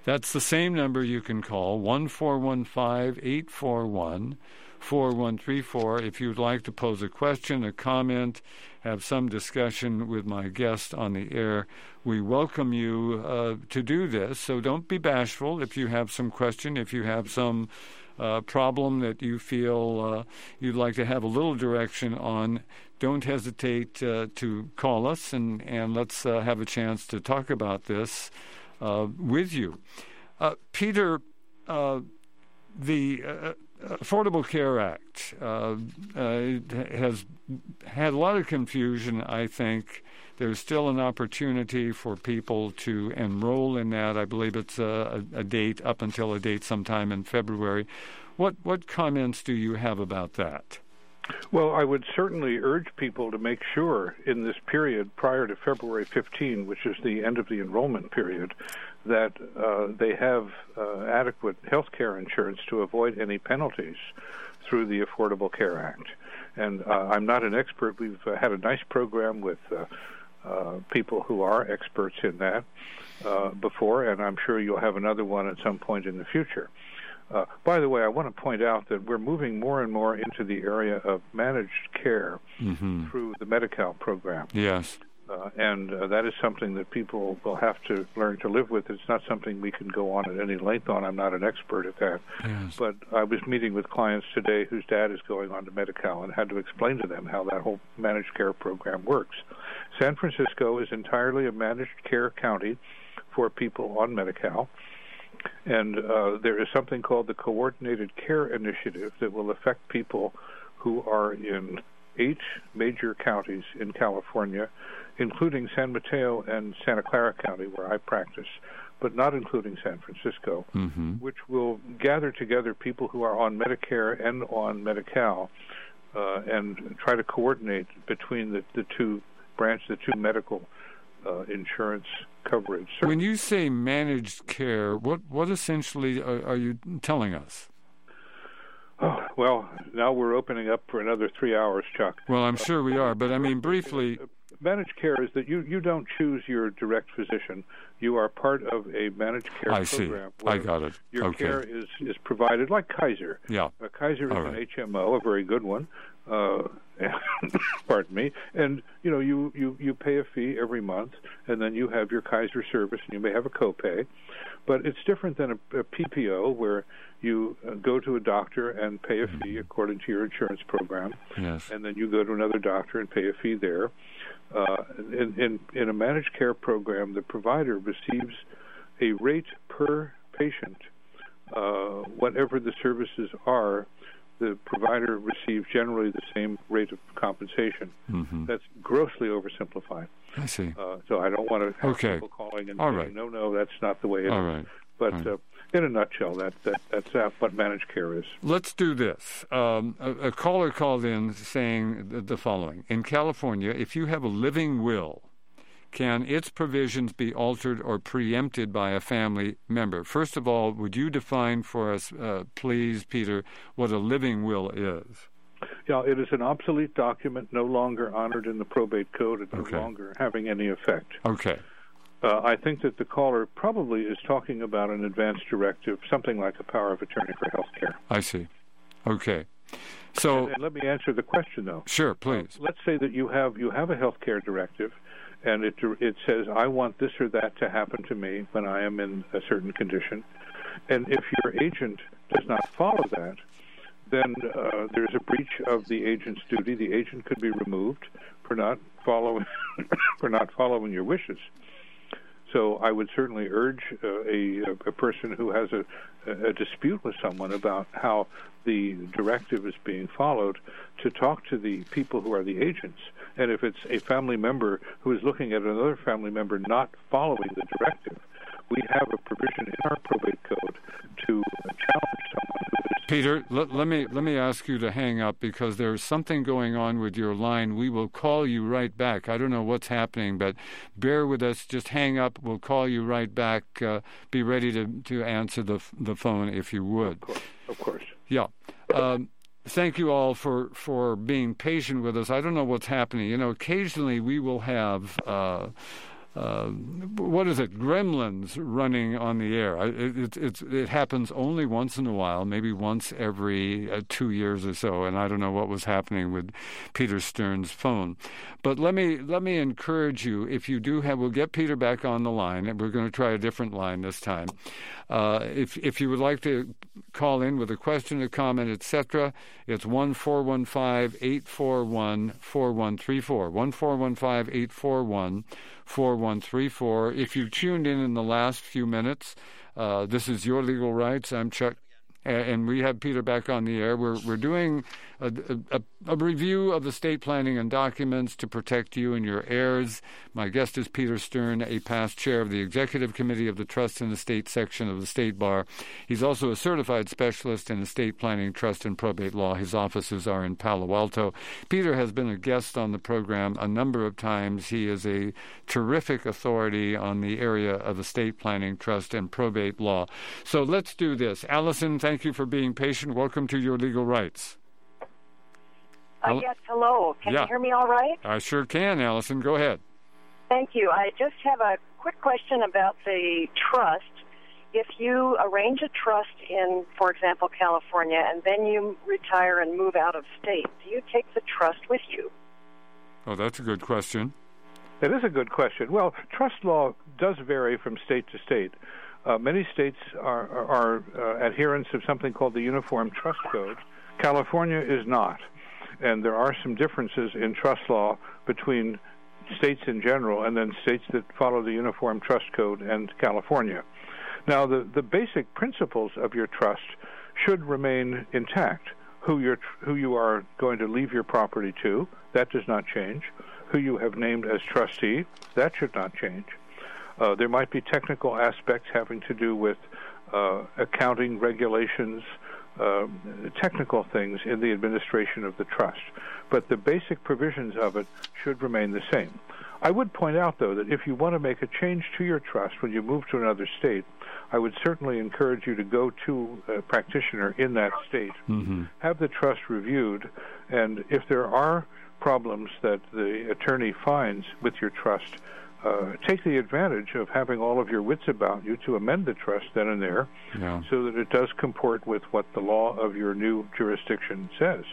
Speaker 1: That's the same number you can call, one four one five, eight four one, four one three four, if you'd like to pose a question, a comment, have some discussion with my guest on the air. We welcome you uh, to do this, so don't be bashful if you have some question, if you have some uh, problem that you feel uh, you'd like to have a little direction on. Don't hesitate uh, to call us, and, and let's uh, have a chance to talk about this uh, with you. Uh, Peter, uh, the uh, Affordable Care Act uh, uh, has had a lot of confusion, I think. There's still an opportunity for people to enroll in that. I believe it's a, a, a date, up until a date sometime in February. What, what comments do you have about that?
Speaker 2: Well, I would certainly urge people to make sure in this period prior to February fifteenth, which is the end of the enrollment period, that uh, they have uh, adequate health care insurance to avoid any penalties through the Affordable Care Act. And uh, I'm not an expert. We've uh, had a nice program with uh, uh, people who are experts in that uh, before, and I'm sure you'll have another one at some point in the future. Uh, by the way, I want to point out that we're moving more and more into the area of managed care mm-hmm. through the Medi-Cal program.
Speaker 1: Yes.
Speaker 2: Uh, and uh, that is something that people will have to learn to live with. It's not something we can go on at any length on. I'm not an expert at that.
Speaker 1: Yes.
Speaker 2: But I was meeting with clients today whose dad is going on to Medi-Cal and had to explain to them how that whole managed care program works. San Francisco is entirely a managed care county for people on Medi-Cal. And uh, there is something called the Coordinated Care Initiative that will affect people who are in eight major counties in California, including San Mateo and Santa Clara County, where I practice, but not including San Francisco, mm-hmm. which will gather together people who are on Medicare and on Medi-Cal uh, and try to coordinate between the, the two branches, the two medical uh, insurance coverage.
Speaker 1: When you say managed care, what, what essentially are, are you telling us?
Speaker 2: Oh, well, now we're opening up for another three hours, Chuck.
Speaker 1: Well, I'm sure we are, but I mean, briefly...
Speaker 2: Managed care is that you, you don't choose your direct physician. You are part of a managed care
Speaker 1: I
Speaker 2: program.
Speaker 1: See. I got it.
Speaker 2: Your
Speaker 1: okay.
Speaker 2: care is, is provided like Kaiser.
Speaker 1: Yeah.
Speaker 2: Uh, Kaiser is
Speaker 1: All right.
Speaker 2: an H M O, a very good one. Uh, pardon me. And, you know, you, you, you pay a fee every month, and then you have your Kaiser service, and you may have a copay. But it's different than a, a P P O where you uh, go to a doctor and pay a fee according to your insurance program.
Speaker 1: Yes.
Speaker 2: And then you go to another doctor and pay a fee there. Uh, in, in, in a managed care program, the provider receives a rate per patient. Uh, whatever the services are, the provider receives generally the same rate of compensation. Mm-hmm. That's grossly oversimplified.
Speaker 1: I see.
Speaker 2: Uh, so I don't want to have
Speaker 1: okay.
Speaker 2: people calling and
Speaker 1: All
Speaker 2: saying,
Speaker 1: right.
Speaker 2: no, no, that's not the way it
Speaker 1: All
Speaker 2: is.
Speaker 1: Right.
Speaker 2: But
Speaker 1: right.
Speaker 2: uh, in a nutshell, that, that that's uh, what managed care is.
Speaker 1: Let's do this. Um, a, a caller called in saying the, the following. In California, if you have a living will, can its provisions be altered or preempted by a family member? First of all, would you define for us, uh, please, Peter, what a living will is?
Speaker 2: Yeah, it is an obsolete document, no longer honored in the probate code, and
Speaker 1: okay.
Speaker 2: no longer having any effect.
Speaker 1: Okay.
Speaker 2: Uh, I think that the caller probably is talking about an advance directive, something like a power of attorney for health care.
Speaker 1: I see. Okay. So,
Speaker 2: and, and let me answer the question, though.
Speaker 1: Sure, please.
Speaker 2: Uh, let's say that you have you have a health care directive, and it it says, I want this or that to happen to me when I am in a certain condition. And if your agent does not follow that, then uh, there's a breach of the agent's duty. The agent could be removed for not following for not following your wishes. So I would certainly urge uh, a, a person who has a, a dispute with someone about how the directive is being followed to talk to the people who are the agents. And if it's a family member who is looking at another family member not following the directive, we have a provision in our probate code to challenge someone who is...
Speaker 1: Peter, let, let me let me ask you to hang up because there's something going on with your line. We will call you right back. I don't know what's happening, but bear with us. Just hang up. We'll call you right back. Uh, be ready to, to answer the the phone if you would.
Speaker 2: Of course. Of course.
Speaker 1: Yeah. Um, thank you all for, for being patient with us. I don't know what's happening. You know, occasionally we will have... Uh, uh, what is it, gremlins running on the air. It, it, it's, it happens only once in a while, maybe once every uh, two years or so, and I don't know what was happening with Peter Stern's phone. But let me let me encourage you, if you do have, we'll get Peter back on the line, and we're going to try a different line this time. Uh, if if you would like to call in with a question, a comment, et cetera, it's one four one five, eight four one, four one three four. one four one five, eight four one, four one three four. If you've tuned in in the last few minutes, uh, this is Your Legal Rights. I'm Chuck, and we have Peter back on the air. We're we're doing a, a, a review of estate planning and documents to protect you and your heirs. My guest is Peter Stern, a past chair of the Executive Committee of the Trust and Estate Section of the State Bar. He's also a certified specialist in estate planning, trust, and probate law. His offices are in Palo Alto. Peter has been a guest on the program a number of times. He is a terrific authority on the area of estate planning, trust, and probate law. So let's do this. Allison, thank you for being patient. Welcome to Your Legal Rights.
Speaker 3: Uh, yes, hello. Can
Speaker 1: yeah.
Speaker 3: you hear me all right?
Speaker 1: I sure can, Allison. Go ahead.
Speaker 3: Thank you. I just have a quick question about the trust. If you arrange a trust in, for example, California, and then you retire and move out of state, do you take the trust with you?
Speaker 1: Oh, that's a good question.
Speaker 2: That is a good question. Well, trust law does vary from state to state. Uh, many states are, are, are uh, adherents of something called the Uniform Trust Code. California is not. And there are some differences in trust law between states in general and then states that follow the Uniform Trust Code and California. Now, the, the basic principles of your trust should remain intact. Who, you're, who you are going to leave your property to, that does not change. Who you have named as trustee, that should not change. Uh, there might be technical aspects having to do with uh, accounting regulations, uh, technical things in the administration of the trust. But the basic provisions of it should remain the same. I would point out, though, that if you want to make a change to your trust when you move to another state, I would certainly encourage you to go to a practitioner in that state, mm-hmm. have the trust reviewed, and if there are problems that the attorney finds with your trust, Uh, take the advantage of having all of your wits about you to amend the trust then and there, yeah. so that it does comport with what the law of your new jurisdiction says.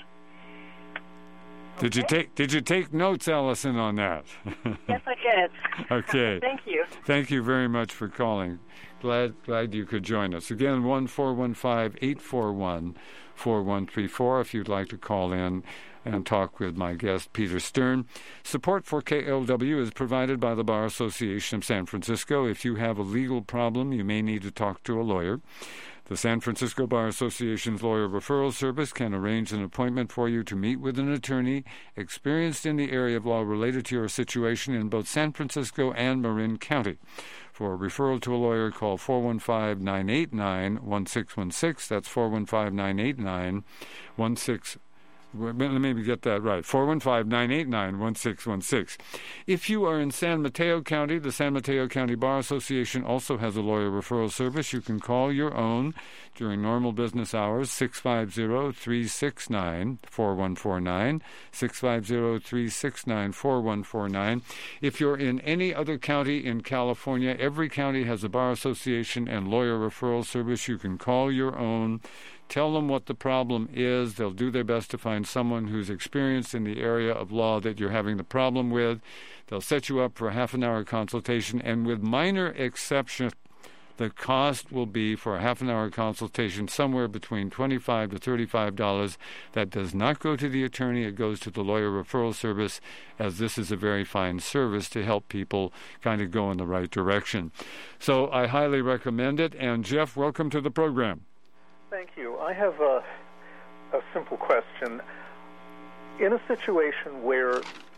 Speaker 1: Did you take Did you take notes, Allison, on that?
Speaker 3: Yes, I did.
Speaker 1: Okay.
Speaker 3: Thank you.
Speaker 1: Thank you very much for calling. Glad glad you could join us. Again, one four one five, eight four one, four one three four if you'd like to call in and talk with my guest, Peter Stern. Support for K L W is provided by the Bar Association of San Francisco. If you have a legal problem, you may need to talk to a lawyer. The San Francisco Bar Association's Lawyer Referral Service can arrange an appointment for you to meet with an attorney experienced in the area of law related to your situation in both San Francisco and Marin County. For a referral to a lawyer, call four one five, nine eight nine, one six one six. That's four one five, nine eight nine, one six one six. Let me get that right. four one five, nine eight nine, one six one six. If you are in San Mateo County, the San Mateo County Bar Association also has a lawyer referral service. You can call your own during normal business hours, six five zero, three six nine, four one four nine, six five zero, three six nine, four one four nine. If you're in any other county in California, every county has a bar association and lawyer referral service. You can call your own. Tell them what the problem is. They'll do their best to find someone who's experienced in the area of law that you're having the problem with. They'll set you up for a half an hour consultation, and with minor exceptions, the cost will be for a half an hour consultation somewhere between twenty-five dollars to thirty-five dollars. That does not go to the attorney. It goes to the lawyer referral service, as this is a very fine service to help people kind of go in the right direction. So I highly recommend it. And Jeff, welcome to the program.
Speaker 4: Thank you. I have a, a simple question. In a situation where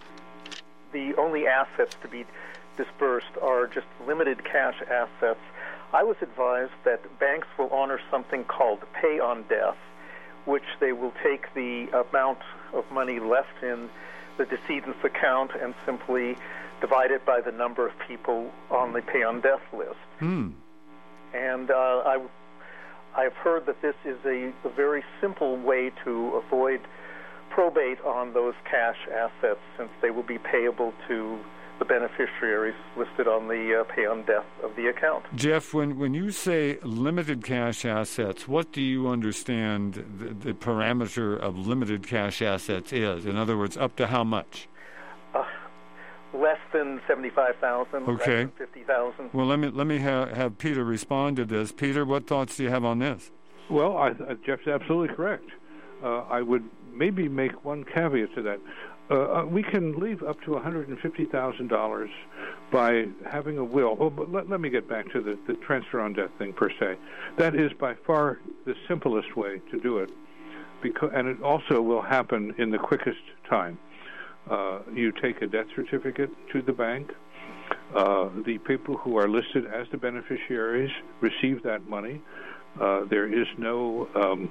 Speaker 4: the only assets to be disbursed are just limited cash assets, I was advised that banks will honor something called pay on death, which they will take the amount of money left in the decedent's account and simply divide it by the number of people on the pay on death list.
Speaker 1: Mm.
Speaker 4: And uh, I I've heard that this is a, a very simple way to avoid probate on those cash assets, since they will be payable to the beneficiaries listed on the uh, pay on death of the account.
Speaker 1: Jeff, when, when you say limited cash assets, what do you understand the, the parameter of limited cash assets is? In other words, up to how much?
Speaker 4: Uh, less than seventy-five thousand dollars,
Speaker 1: okay.
Speaker 4: less than fifty thousand dollars.
Speaker 1: Well, let me, let me ha- have Peter respond to this. Peter, what thoughts do you have on this?
Speaker 2: Well, I, uh, Jeff's absolutely correct. Uh, I would maybe make one caveat to that. Uh, we can leave up to one hundred fifty thousand dollars by having a will. Oh, but let, let me get back to the, the transfer on death thing per se. That is by far the simplest way to do it, because, and it also will happen in the quickest time. Uh, you take a death certificate to the bank. Uh, the people who are listed as the beneficiaries receive that money. Uh, there is no... Um,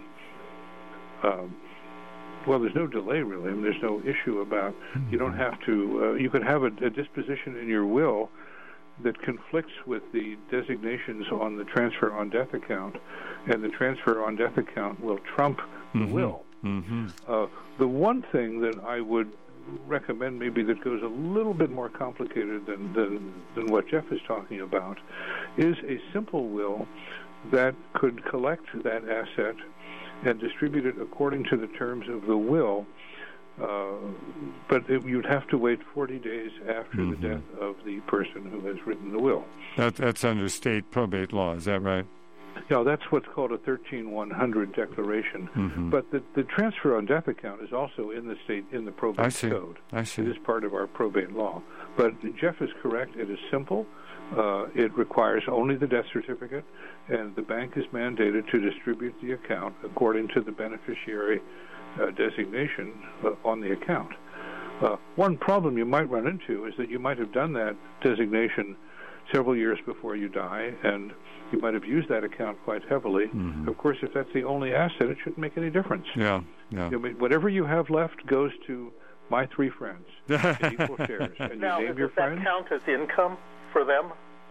Speaker 2: um, Well, there's no delay, really. I mean, there's no issue about, you don't have to, uh, you could have a, a disposition in your will that conflicts with the designations on the transfer on death account, and the transfer on death account will trump the
Speaker 1: mm-hmm.
Speaker 2: will.
Speaker 1: Mm-hmm.
Speaker 2: Uh, the one thing that I would recommend maybe that goes a little bit more complicated than, than, than what Jeff is talking about is a simple will that could collect that asset and distribute it according to the terms of the will, uh, but it, you'd have to wait forty days after mm-hmm. the death of the person who has written the will.
Speaker 1: That, that's under state probate law, is that right?
Speaker 2: Yeah, that's what's called a thirteen one hundred declaration.
Speaker 1: Mm-hmm.
Speaker 2: But the, the transfer on death account is also in the state, in the probate
Speaker 1: I see.
Speaker 2: code.
Speaker 1: I see.
Speaker 2: It is part of our probate law. But Jeff is correct. It is simple. Uh, it requires only the death certificate, and the bank is mandated to distribute the account according to the beneficiary uh, designation uh, on the account. Uh, one problem you might run into is that you might have done that designation several years before you die, and you might have used that account quite heavily.
Speaker 1: Mm-hmm.
Speaker 2: Of course, if that's the only asset, it shouldn't make any difference.
Speaker 1: Yeah, yeah.
Speaker 2: You know, whatever you have left goes to my three friends in equal shares. And
Speaker 4: now,
Speaker 2: you name your
Speaker 4: does that
Speaker 2: friends.
Speaker 4: count as income for them?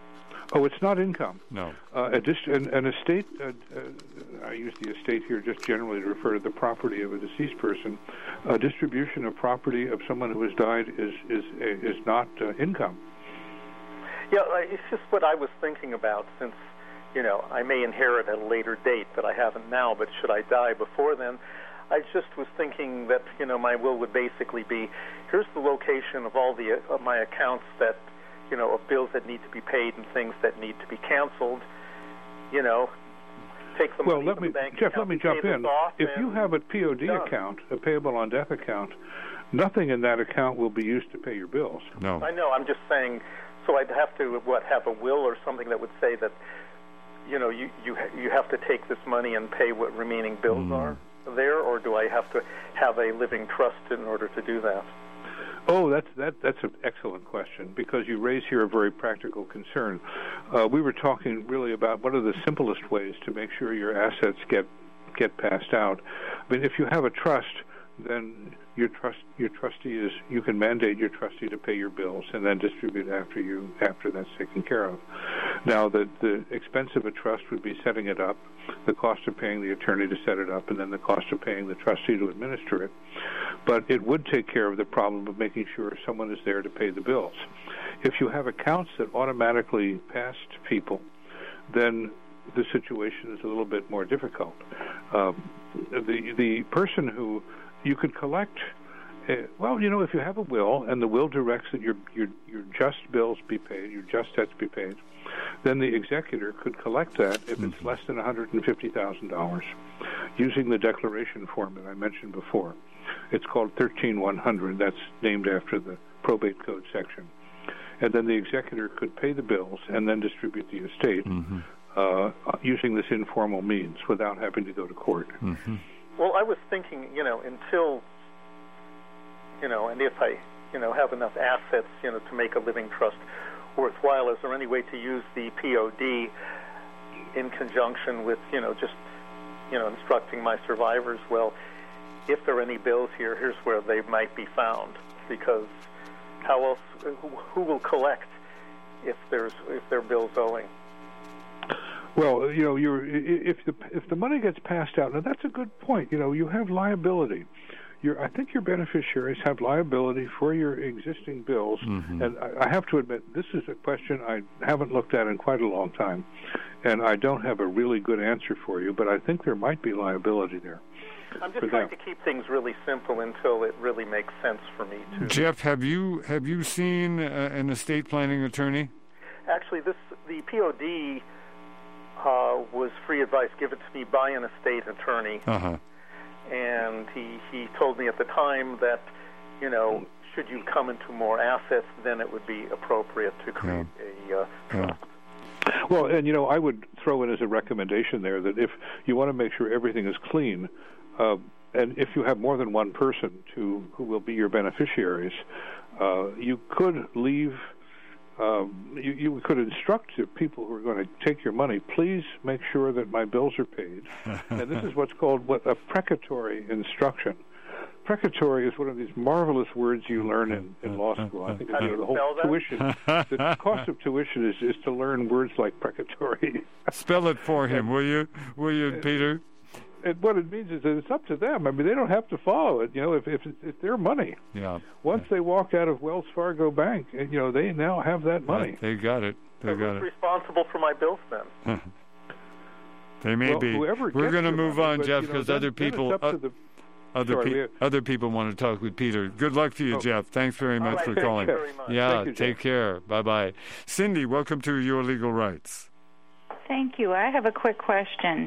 Speaker 2: Oh, it's not income.
Speaker 1: No.
Speaker 2: Uh, a dist- an, an estate, uh, uh, I use the estate here just generally to refer to the property of a deceased person. A distribution of property of someone who has died is is is not uh, income.
Speaker 4: Yeah, it's just what I was thinking about, since, you know, I may inherit at a later date, but I haven't now, but should I die before then, I just was thinking that, you know, my will would basically be, here's the location of all the of my accounts that, you know, of bills that need to be paid and things that need to be canceled, you know, take the
Speaker 2: well,
Speaker 4: money
Speaker 2: let
Speaker 4: from
Speaker 2: me,
Speaker 4: the bank
Speaker 2: Jeff,
Speaker 4: account,
Speaker 2: let me jump in. If you have a P O D
Speaker 4: done.
Speaker 2: account, a payable on death account, nothing in that account will be used to pay your bills.
Speaker 1: No.
Speaker 4: I know, I'm just saying, so I'd have to, what, have a will or something that would say that, you know, you you, you have to take this money and pay what remaining bills mm. are there, or do I have to have a living trust in order to do that?
Speaker 2: Oh, that's that. That's an excellent question, because you raise here a very practical concern. Uh, we were talking really about what are the simplest ways to make sure your assets get get passed out. I mean, if you have a trust, then your trust your trustee is you can mandate your trustee to pay your bills and then distribute after you after that's taken care of. Now, the the expense of a trust would be setting it up, the cost of paying the attorney to set it up, and then the cost of paying the trustee to administer it. But it would take care of the problem of making sure someone is there to pay the bills. If you have accounts that automatically pass to people, then the situation is a little bit more difficult. Um, the the person who you could collect, uh, well, you know, if you have a will and the will directs that your your your just bills be paid, your just debts be paid, then the executor could collect that if mm-hmm. it's less than one hundred fifty thousand dollars using the declaration form that I mentioned before. It's called thirteen one hundred. That's named after the probate code section. And then the executor could pay the bills and then distribute the estate mm-hmm. uh, using this informal means without having to go to court.
Speaker 1: Mm-hmm.
Speaker 4: Well, I was thinking, you know, until, you know, and if I, you know, have enough assets, you know, to make a living trust worthwhile, is there any way to use the P O D in conjunction with, you know, just, you know, instructing my survivors, well, if there are any bills here, here's where they might be found, because how else, who, who will collect if there's if there are bills owing?
Speaker 2: Well, you know, you're if the if the money gets passed out, now that's a good point. You know, you have liability. your I think your beneficiaries have liability for your existing bills, mm-hmm. and I, I have to admit this is a question I haven't looked at in quite a long time, and I don't have a really good answer for you. But I think there might be liability there.
Speaker 4: I'm just trying
Speaker 2: them.
Speaker 4: to keep things really simple until it really makes sense for me to.
Speaker 1: Jeff, have you have you seen uh, an estate planning attorney?
Speaker 4: Actually, this the P O D uh, was free advice given to me by an estate attorney,
Speaker 1: uh-huh.
Speaker 4: and he he told me at the time that, you know, should you come into more assets, then it would be appropriate to create yeah. a uh, trust.
Speaker 1: Yeah.
Speaker 2: Well, and you know, I would throw in as a recommendation there that if you want to make sure everything is clean, uh, and if you have more than one person to who will be your beneficiaries, uh, you could leave. Um, you, you could instruct the people who are going to take your money, please make sure that my bills are paid. And this is what's called what a precatory instruction. Precatory is one of these marvelous words you learn in, in law school. I think
Speaker 4: How do you
Speaker 2: the whole
Speaker 4: spell that?
Speaker 2: tuition, the cost of tuition is, is to learn words like precatory.
Speaker 1: Spell it for him, will you? Will you, Peter?
Speaker 2: And what it means is that it's up to them. I mean, they don't have to follow it. You know, if if it's, it's their money.
Speaker 1: Yeah.
Speaker 2: Once
Speaker 1: yeah.
Speaker 2: they walk out of Wells Fargo Bank, you know, they now have that money.
Speaker 1: Right. They got it. They
Speaker 4: so
Speaker 1: got
Speaker 4: who's
Speaker 1: it.
Speaker 4: responsible for my bills then?
Speaker 1: They may
Speaker 2: well,
Speaker 1: be.
Speaker 2: We're
Speaker 1: going to move
Speaker 2: money,
Speaker 1: on,
Speaker 2: but,
Speaker 1: Jeff,
Speaker 2: you know,
Speaker 1: because
Speaker 2: then,
Speaker 1: other
Speaker 2: then
Speaker 1: people.
Speaker 2: It's up to the,
Speaker 1: Other,
Speaker 2: Sorry,
Speaker 1: pe-
Speaker 2: have...
Speaker 1: other people want to talk with Peter. Good luck to you,
Speaker 2: oh.
Speaker 1: Jeff. Thanks very much
Speaker 4: right,
Speaker 1: for
Speaker 4: thank
Speaker 1: calling.
Speaker 4: You very much.
Speaker 1: Yeah,
Speaker 2: you,
Speaker 1: take care. Bye-bye. Cindy, welcome to Your Legal Rights.
Speaker 5: Thank you. I have a quick question.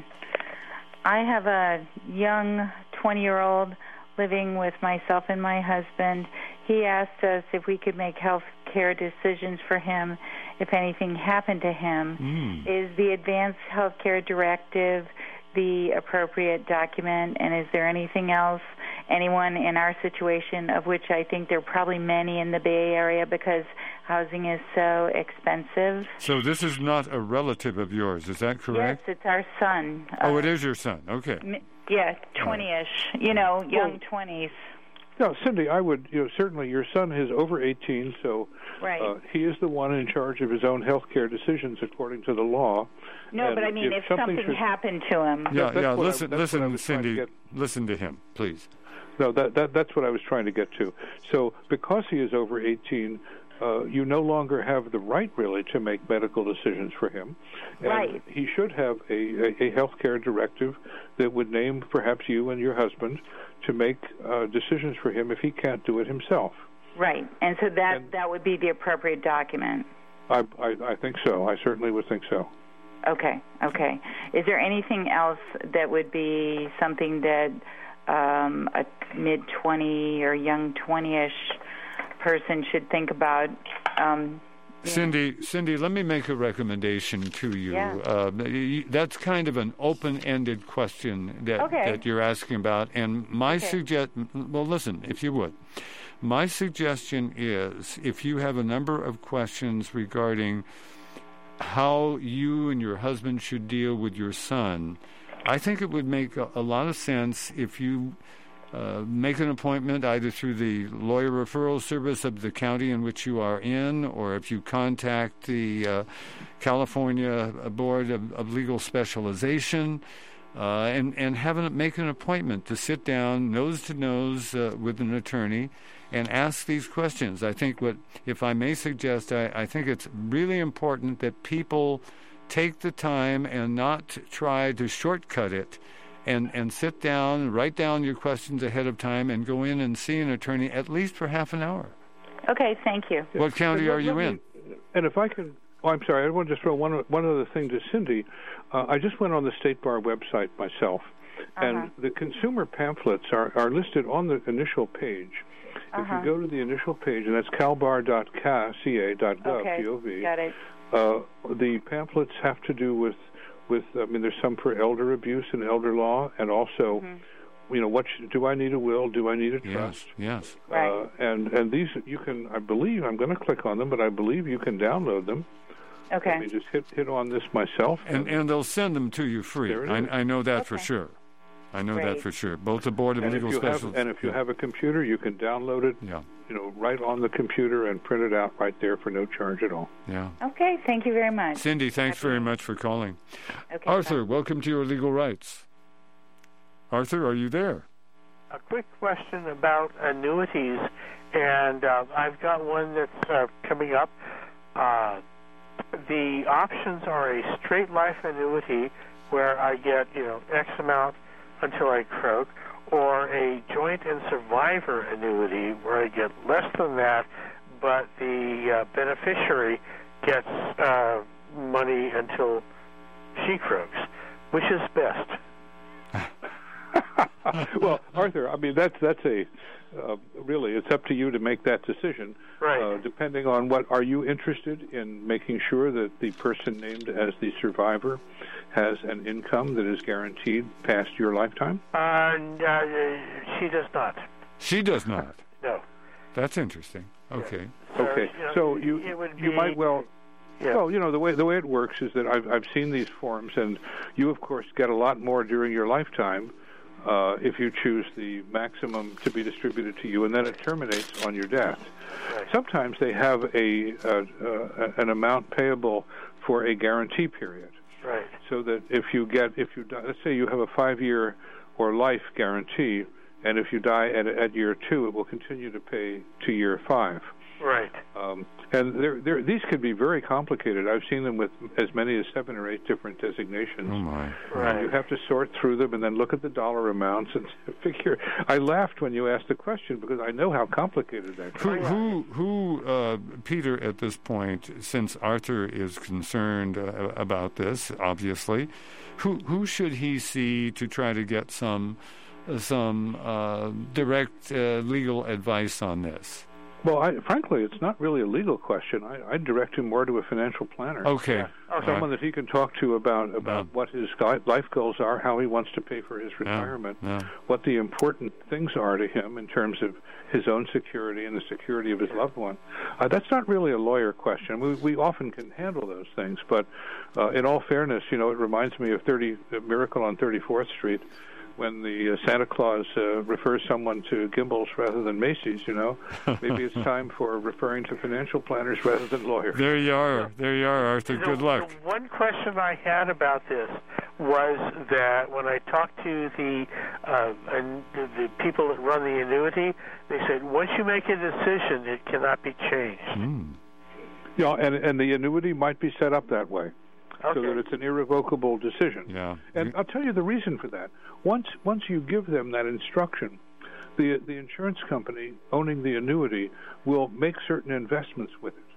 Speaker 5: I have a young twenty-year-old living with myself and my husband. He asked us if we could make health care decisions for him if anything happened to him.
Speaker 1: Mm.
Speaker 5: Is the Advanced Health Care Directive the appropriate document, and is there anything else, anyone in our situation, of which I think there are probably many in the Bay Area because housing is so expensive?
Speaker 1: So this is not a relative of yours, is that correct?
Speaker 5: Yes, it's our son.
Speaker 1: Oh,
Speaker 5: uh,
Speaker 1: it is your son. Okay.
Speaker 5: m- Yeah, twenty-ish, you know, young
Speaker 2: Well,
Speaker 5: twenties.
Speaker 2: No, Cindy, I would, you know, certainly your son is over eighteen, so
Speaker 5: Right.
Speaker 2: uh, he is the one in charge of his own health care decisions according to the law.
Speaker 5: No,
Speaker 2: and
Speaker 5: but I mean, if, something,
Speaker 2: should,
Speaker 5: happened to him.
Speaker 1: Yeah,
Speaker 2: that's
Speaker 1: yeah.
Speaker 2: what I-
Speaker 1: Listen,
Speaker 2: that's what I
Speaker 1: listen,
Speaker 2: was trying to
Speaker 1: Cindy.
Speaker 2: get.
Speaker 1: Listen to him, please.
Speaker 2: No, that, that that's what I was trying to get to. So because he is over eighteen, uh, you no longer have the right, really, to make medical decisions for him. And
Speaker 5: Right.
Speaker 2: he should have a, a, a health care directive that would name perhaps you and your husband to make uh, decisions for him if he can't do it himself.
Speaker 5: Right, and so that,
Speaker 2: And-
Speaker 5: that would be the appropriate document.
Speaker 2: I, I, I think so. I certainly would think so.
Speaker 5: Okay, okay. Is there anything else that would be something that um, a mid-twenty or young twenty-ish person should think about? Um,
Speaker 1: Cindy, Cindy, let me make a recommendation to you.
Speaker 5: Yeah.
Speaker 1: Uh, y- that's kind of an open-ended question that
Speaker 5: Okay.
Speaker 1: that you're asking about, and my
Speaker 5: Okay.
Speaker 1: suggest. Well, listen, if you would, my suggestion is if you have a number of questions regarding how you and your husband should deal with your son, I think it would make a, a lot of sense if you uh, make an appointment either through the lawyer referral service of the county in which you are in, or if you contact the uh, California Board of, of Legal Specialization, uh, and, and have an, make an appointment to sit down nose to nose uh, with an attorney and ask these questions. I think what, if I may suggest, I, I think it's really important that people take the time and not try to shortcut it, and, and sit down, write down your questions ahead of time, and go in and see an attorney at least for half an hour.
Speaker 5: okay, thank you.
Speaker 1: What county
Speaker 2: And let-
Speaker 1: are you
Speaker 2: let
Speaker 1: in?
Speaker 2: me- And if I can, oh, I'm sorry, I want to just throw one one other thing to Cindy. Uh, I just went on the State Bar website myself, and
Speaker 5: Uh-huh.
Speaker 2: the consumer pamphlets are, are listed on the initial page. If
Speaker 5: Uh-huh.
Speaker 2: you go to the initial page, and that's calbar dot ca dot gov,
Speaker 5: Okay,
Speaker 2: G O V,
Speaker 5: got it.
Speaker 2: uh, the pamphlets have to do with, with, I mean, there's some for elder abuse and elder law, and also,
Speaker 5: Mm-hmm.
Speaker 2: you know, what sh- do I need a will? Do I need a
Speaker 1: Yes,
Speaker 2: trust?
Speaker 1: yes.
Speaker 5: Right.
Speaker 2: Uh, and and these you can, I believe, I'm going to click on them, but I believe you can download them. Let
Speaker 5: Okay.
Speaker 2: me just hit hit on this myself.
Speaker 1: And and they'll send them to you free.
Speaker 2: There it is.
Speaker 1: I, I know that for
Speaker 5: Okay.
Speaker 1: sure. I know that
Speaker 5: Great.
Speaker 1: for sure. Both the Board of
Speaker 2: and if
Speaker 1: Legal
Speaker 2: you have
Speaker 1: Specialists.
Speaker 2: and if you have a computer, you can download it,
Speaker 1: yeah,
Speaker 2: you know, right on the computer and print it out right there for no charge at all.
Speaker 1: yeah.
Speaker 5: Okay, thank you very much.
Speaker 1: Cindy, thanks very much for calling.
Speaker 5: Okay,
Speaker 1: Arthur,
Speaker 5: bye.
Speaker 1: welcome to Your Legal Rights. Arthur, are you there?
Speaker 6: a quick question about annuities, and uh, I've got one that's uh, coming up. Uh, the options are a straight life annuity where I get, you know, X amount until I croak, or a joint and survivor annuity where I get less than that, but the uh, beneficiary gets uh, money until she croaks. Which is best?
Speaker 2: Well, Arthur, I mean, that's that's a uh, really, it's up to you to make that decision.
Speaker 6: Right.
Speaker 2: Uh, depending on what, are you interested in making sure that the person named as the survivor has an income that is guaranteed past your lifetime?
Speaker 6: Uh, uh, she does not.
Speaker 1: She does not.
Speaker 6: No.
Speaker 1: That's interesting. Okay.
Speaker 6: So,
Speaker 2: Okay.
Speaker 6: you know,
Speaker 2: So you
Speaker 6: it would
Speaker 2: you
Speaker 6: be-
Speaker 2: might well.
Speaker 6: Yeah.
Speaker 2: Well, you know, the way the way it works is that I've I've seen these forms, and you of course get a lot more during your lifetime uh, if you choose the maximum to be distributed to you, and then it terminates on your death.
Speaker 6: Right.
Speaker 2: Sometimes they have a uh, uh, an amount payable for a guarantee period,
Speaker 6: Right.
Speaker 2: so that if you get if you die, let's say you have a five-year or life guarantee, and if you die at at year two, it will continue to pay to year five.
Speaker 6: Right.
Speaker 2: Um, and they're, they're, these can be very complicated. I've seen them with as many as seven or eight different designations.
Speaker 1: Oh, my.
Speaker 6: Right.
Speaker 2: You have to sort through them and then look at the dollar amounts and figure. I laughed when you asked the question because I know how complicated that
Speaker 1: Who,
Speaker 2: is.
Speaker 1: who, who uh, Peter, at this point, since Arthur is concerned uh, about this, obviously, who who should he see to try to get some some uh, direct uh, legal advice on this?
Speaker 2: Well, I, frankly, it's not really a legal question. I, I'd direct him more to a financial planner.
Speaker 1: Okay.
Speaker 6: Yeah. Okay.
Speaker 2: Someone that he can talk to about about
Speaker 1: Yeah.
Speaker 2: what his gui- life goals are, how he wants to pay for his retirement,
Speaker 1: Yeah.
Speaker 2: what the important things are to him in terms of his own security and the security of his loved one. Uh, that's not really a lawyer question. We, we often can handle those things, but uh, in all fairness, you know, it reminds me of thirty uh, Miracle on thirty-fourth Street, when the uh, Santa Claus uh, refers someone to Gimbel's rather than Macy's, you know. Maybe it's time for referring to financial planners rather than lawyers.
Speaker 1: There you are. There you are, Arthur. Good
Speaker 6: The-
Speaker 1: luck.
Speaker 6: the one question I had about this was that when I talked to the, uh, and the the people that run the annuity, they said once you make a decision, it cannot be changed.
Speaker 1: Mm.
Speaker 2: Yeah, and, and the annuity might be set up that way,
Speaker 6: Okay.
Speaker 2: so that it's an irrevocable decision.
Speaker 1: Yeah.
Speaker 2: And I'll tell you the reason for that. Once once you give them that instruction, the the insurance company owning the annuity will make certain investments with it.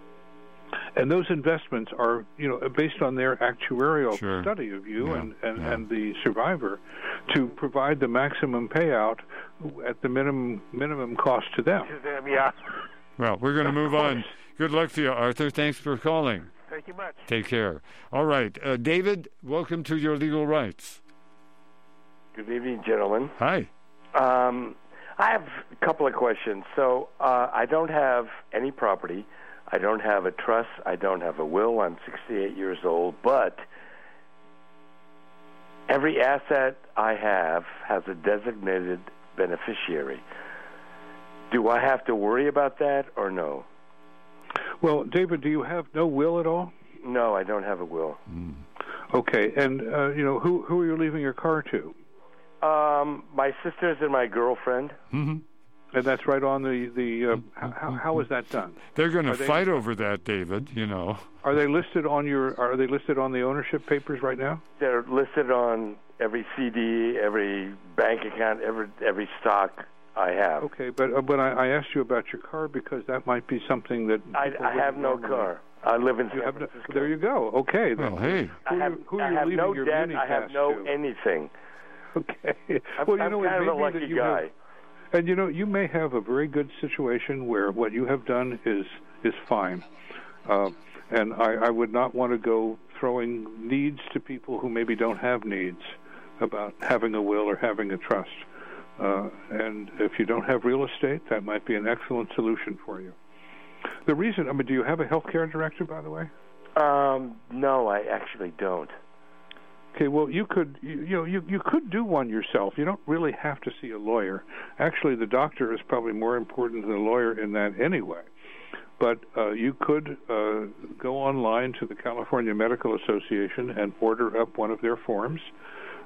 Speaker 2: And those investments are, you know, based on their actuarial
Speaker 1: Sure.
Speaker 2: study of you
Speaker 1: Yeah,
Speaker 2: and, and,
Speaker 1: yeah.
Speaker 2: and the survivor to provide the maximum payout at the minimum minimum cost to them.
Speaker 6: To them, yeah.
Speaker 1: Well, we're going to move on. Good luck to you, Arthur. Thanks for calling.
Speaker 6: Thank you much.
Speaker 1: Take care. All right. Uh, David, welcome to Your Legal Rights.
Speaker 7: Good evening, gentlemen.
Speaker 1: Hi.
Speaker 7: Um, I have a couple of questions. So uh, I don't have any property. I don't have a trust. I don't have a will. I'm sixty-eight years old. But every asset I have has a designated beneficiary. Do I have to worry about that or no?
Speaker 2: Well, David, do you have no will at all?
Speaker 7: No, I don't have a will.
Speaker 1: Mm.
Speaker 2: Okay, and uh, you know who who are you leaving your car to?
Speaker 7: Um, my sisters and my girlfriend.
Speaker 1: Mm-hmm.
Speaker 2: And that's right on the the. Uh, how, how is that done?
Speaker 1: They're going to
Speaker 2: Are they-
Speaker 1: fight over that, David, you know.
Speaker 2: Are they listed on your? Are they listed on the ownership papers right now?
Speaker 7: They're listed on every C D, every bank account, every every stock I have.
Speaker 2: Okay, but uh, but I, I asked you about your car because that might be something that
Speaker 7: I,
Speaker 2: people
Speaker 7: I have no
Speaker 2: wouldn't normally-
Speaker 7: car. I live in
Speaker 2: You
Speaker 7: San
Speaker 2: have no,
Speaker 7: Francisco.
Speaker 2: there you go. Okay.
Speaker 1: Well,
Speaker 2: then.
Speaker 1: hey.
Speaker 7: I
Speaker 2: Who
Speaker 7: have,
Speaker 2: you- who
Speaker 7: I
Speaker 2: are you
Speaker 7: have
Speaker 2: leaving
Speaker 7: no
Speaker 2: your
Speaker 7: debt.
Speaker 2: mini
Speaker 7: I have
Speaker 2: pass
Speaker 7: no
Speaker 2: to?
Speaker 7: anything.
Speaker 2: Okay.
Speaker 7: I'm,
Speaker 2: well, you
Speaker 7: I'm
Speaker 2: know,
Speaker 7: kind
Speaker 2: it
Speaker 7: of a
Speaker 2: may be
Speaker 7: lucky
Speaker 2: that you
Speaker 7: guy.
Speaker 2: have, and you know, you may have a very good situation where what you have done is is fine, uh, and I, I would not want to go throwing needs to people who maybe don't have needs about having a will or having a trust. Uh, and if you don't have real estate, that might be an excellent solution for you. The reason, I mean, do you have a health care director, by the way?
Speaker 7: Um, no, I actually don't.
Speaker 2: Okay, well, you could, you, you know, you, you could do one yourself. You don't really have to see a lawyer. Actually, the doctor is probably more important than the lawyer in that anyway. But uh, you could uh, go online to the California Medical Association and order up one of their forms.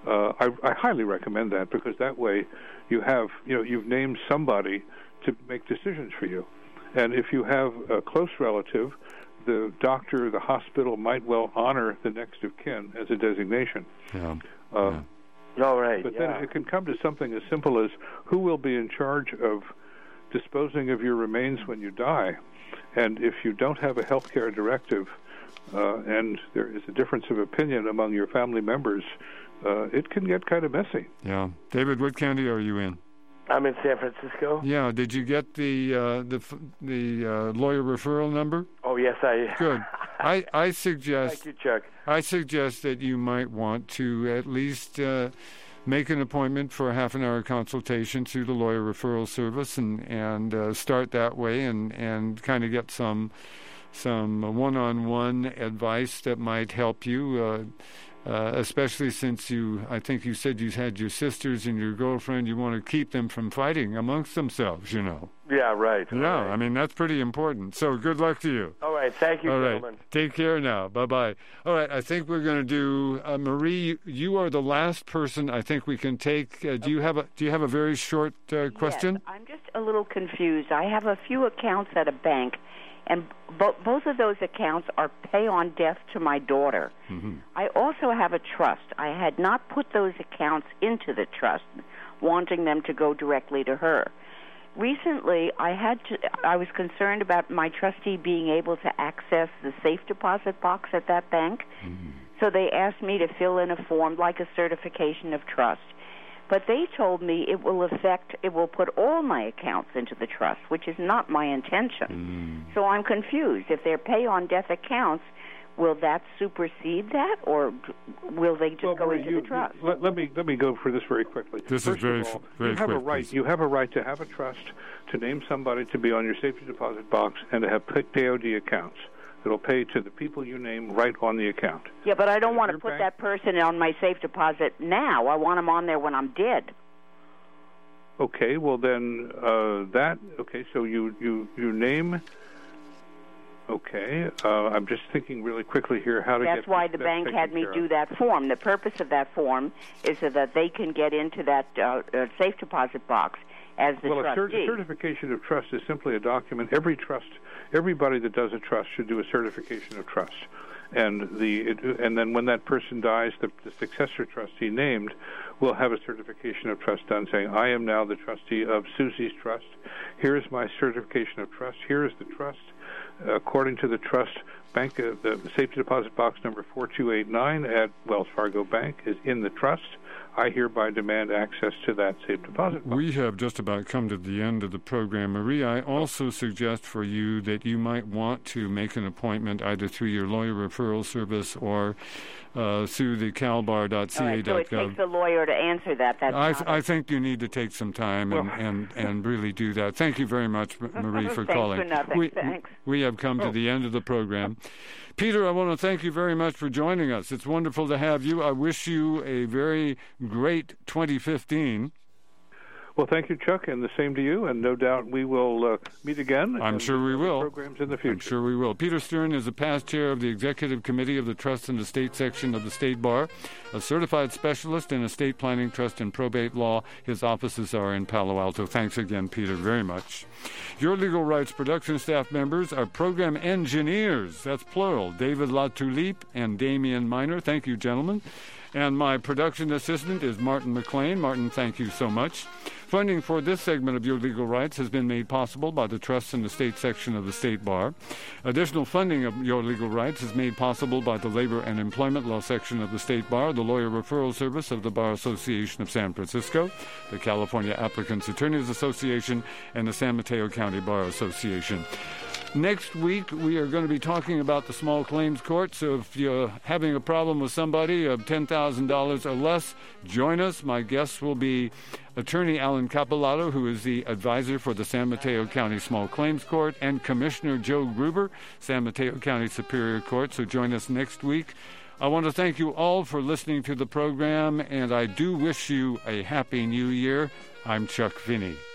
Speaker 2: uh, I, I highly recommend that, because that way you have, you know, you've named somebody to make decisions for you. And if you have a close relative, the doctor, the hospital might well honor the next of kin as a designation.
Speaker 1: Yeah.
Speaker 2: Uh,
Speaker 7: yeah. All right.
Speaker 2: But
Speaker 7: yeah.
Speaker 2: then it can come to something as simple as who will be in charge of disposing of your remains when you die. And if you don't have a health care directive, uh, and there is a difference of opinion among your family members, uh, it can get kind of messy.
Speaker 1: Yeah. David, what county are you in?
Speaker 7: I'm in San Francisco.
Speaker 1: Yeah. Did you get the uh, the the uh, lawyer referral number?
Speaker 7: Oh yes, I.
Speaker 1: Good. I I suggest.
Speaker 7: Thank you, Chuck.
Speaker 1: I suggest that you might want to at least uh, make an appointment for a half an hour consultation through the lawyer referral service, and and uh, start that way, and and kind of get some some one-on-one advice that might help you. Uh, Uh, especially since you, I think you said you had your sisters and your girlfriend, you want to keep them from fighting amongst themselves, you know.
Speaker 7: Yeah, right.
Speaker 1: Yeah,
Speaker 7: right.
Speaker 1: I mean, that's pretty important. So good luck to you.
Speaker 7: All right, thank you,
Speaker 1: All right.
Speaker 7: gentlemen.
Speaker 1: Take care now. Bye-bye. All right, I think we're going to do, uh, Marie, you are the last person I think we can take. Uh, do you have a Do you have a very short uh, question?
Speaker 8: Yes, I'm just a little confused. I have a few accounts at a bank, and bo- both of those accounts are pay on death to my daughter.
Speaker 1: Mm-hmm.
Speaker 8: I also have a trust. I had not put those accounts into the trust, wanting them to go directly to her. Recently, I had to. I was concerned about my trustee being able to access the safe deposit box at that bank,
Speaker 1: Mm-hmm.
Speaker 8: so they asked me to fill in a form like a certification of trust. But they told me it will affect, it will put all my accounts into the trust, which is not my intention.
Speaker 1: Mm.
Speaker 8: So I'm confused. If they're pay-on-death accounts, will that supersede that, or will they just
Speaker 2: well,
Speaker 8: go
Speaker 2: Marie,
Speaker 8: into
Speaker 2: you,
Speaker 8: the trust?
Speaker 2: Let, let me let me go for this very quickly.
Speaker 1: This
Speaker 2: First
Speaker 1: is very,
Speaker 2: of all,
Speaker 1: very
Speaker 2: you have
Speaker 1: quick,
Speaker 2: a right.
Speaker 1: please.
Speaker 2: You have a right to have a trust, to name somebody to be on your safety deposit box, and to have P O D accounts. It'll pay to the people you name right on the account.
Speaker 8: Yeah, but I don't want to
Speaker 2: Your
Speaker 8: put
Speaker 2: bank-
Speaker 8: that person on my safe deposit now. I want them on there when I'm dead.
Speaker 2: Okay, well then uh, that. Okay, so you you you name. Okay, uh, I'm just thinking really quickly here how to
Speaker 8: That's
Speaker 2: get.
Speaker 8: why the
Speaker 2: that
Speaker 8: bank
Speaker 2: taken
Speaker 8: had me
Speaker 2: care
Speaker 8: do
Speaker 2: of.
Speaker 8: that form. The purpose of that form is so that they can get into that uh, uh, safe deposit box as the
Speaker 2: Well, a, cer-
Speaker 8: trustee.
Speaker 2: a certification of trust is simply a document. Every trust, everybody that does a trust should do a certification of trust. And the it, and then when that person dies, the, the successor trustee named will have a certification of trust done, saying, "I am now the trustee of Susie's trust. Here is my certification of trust. Here is the trust according to the trust bank. Uh, the safety deposit box number four two eight nine at Wells Fargo Bank is in the trust. I hereby demand access to that safe deposit box."
Speaker 1: We have just about come to the end of the program. Marie, I also suggest for you that you might want to make an appointment either through your lawyer referral service or uh, through the calbar dot c a dot gov.
Speaker 8: All right, so it takes a lawyer to answer that. That's
Speaker 1: I,
Speaker 8: not
Speaker 1: th- I think you need to take some time and,
Speaker 2: Well-
Speaker 1: and, and really do that. Thank you very much, M- Marie, for
Speaker 8: Thanks
Speaker 1: calling.
Speaker 8: for nothing.
Speaker 1: We,
Speaker 8: Thanks.
Speaker 1: we have come to the end of the program. Peter, I want to thank you very much for joining us. It's wonderful to have you. I wish you a very great twenty fifteen.
Speaker 2: Well, thank you, Chuck, and the same to you. And no doubt we will uh, meet again.
Speaker 1: I'm
Speaker 2: and
Speaker 1: sure we
Speaker 2: do
Speaker 1: will.
Speaker 2: Programs in the future.
Speaker 1: I'm sure we will. Peter Stern is a past chair of the Executive Committee of the Trust and Estate Section of the State Bar, a certified specialist in estate planning, trust, and probate law. His offices are in Palo Alto. Thanks again, Peter, very much. Your Legal Rights production staff members are program engineers. That's plural. David Latulippe and Damian Miner. Thank you, gentlemen. And my production assistant is Martin McLean. Martin, thank you so much. Funding for this segment of Your Legal Rights has been made possible by the Trust and Estate Section of the State Bar. Additional funding of Your Legal Rights is made possible by the Labor and Employment Law Section of the State Bar, the Lawyer Referral Service of the Bar Association of San Francisco, the California Applicants Attorneys Association, and the San Mateo County Bar Association. Next week, we are going to be talking about the small claims court. So if you're having a problem with somebody of ten thousand dollars or less, join us. My guests will be Attorney Alan Capolato, who is the advisor for the San Mateo County Small Claims Court, and Commissioner Joe Gruber, San Mateo County Superior Court. So join us next week. I want to thank you all for listening to the program, and I do wish you a happy new year. I'm Chuck Finney.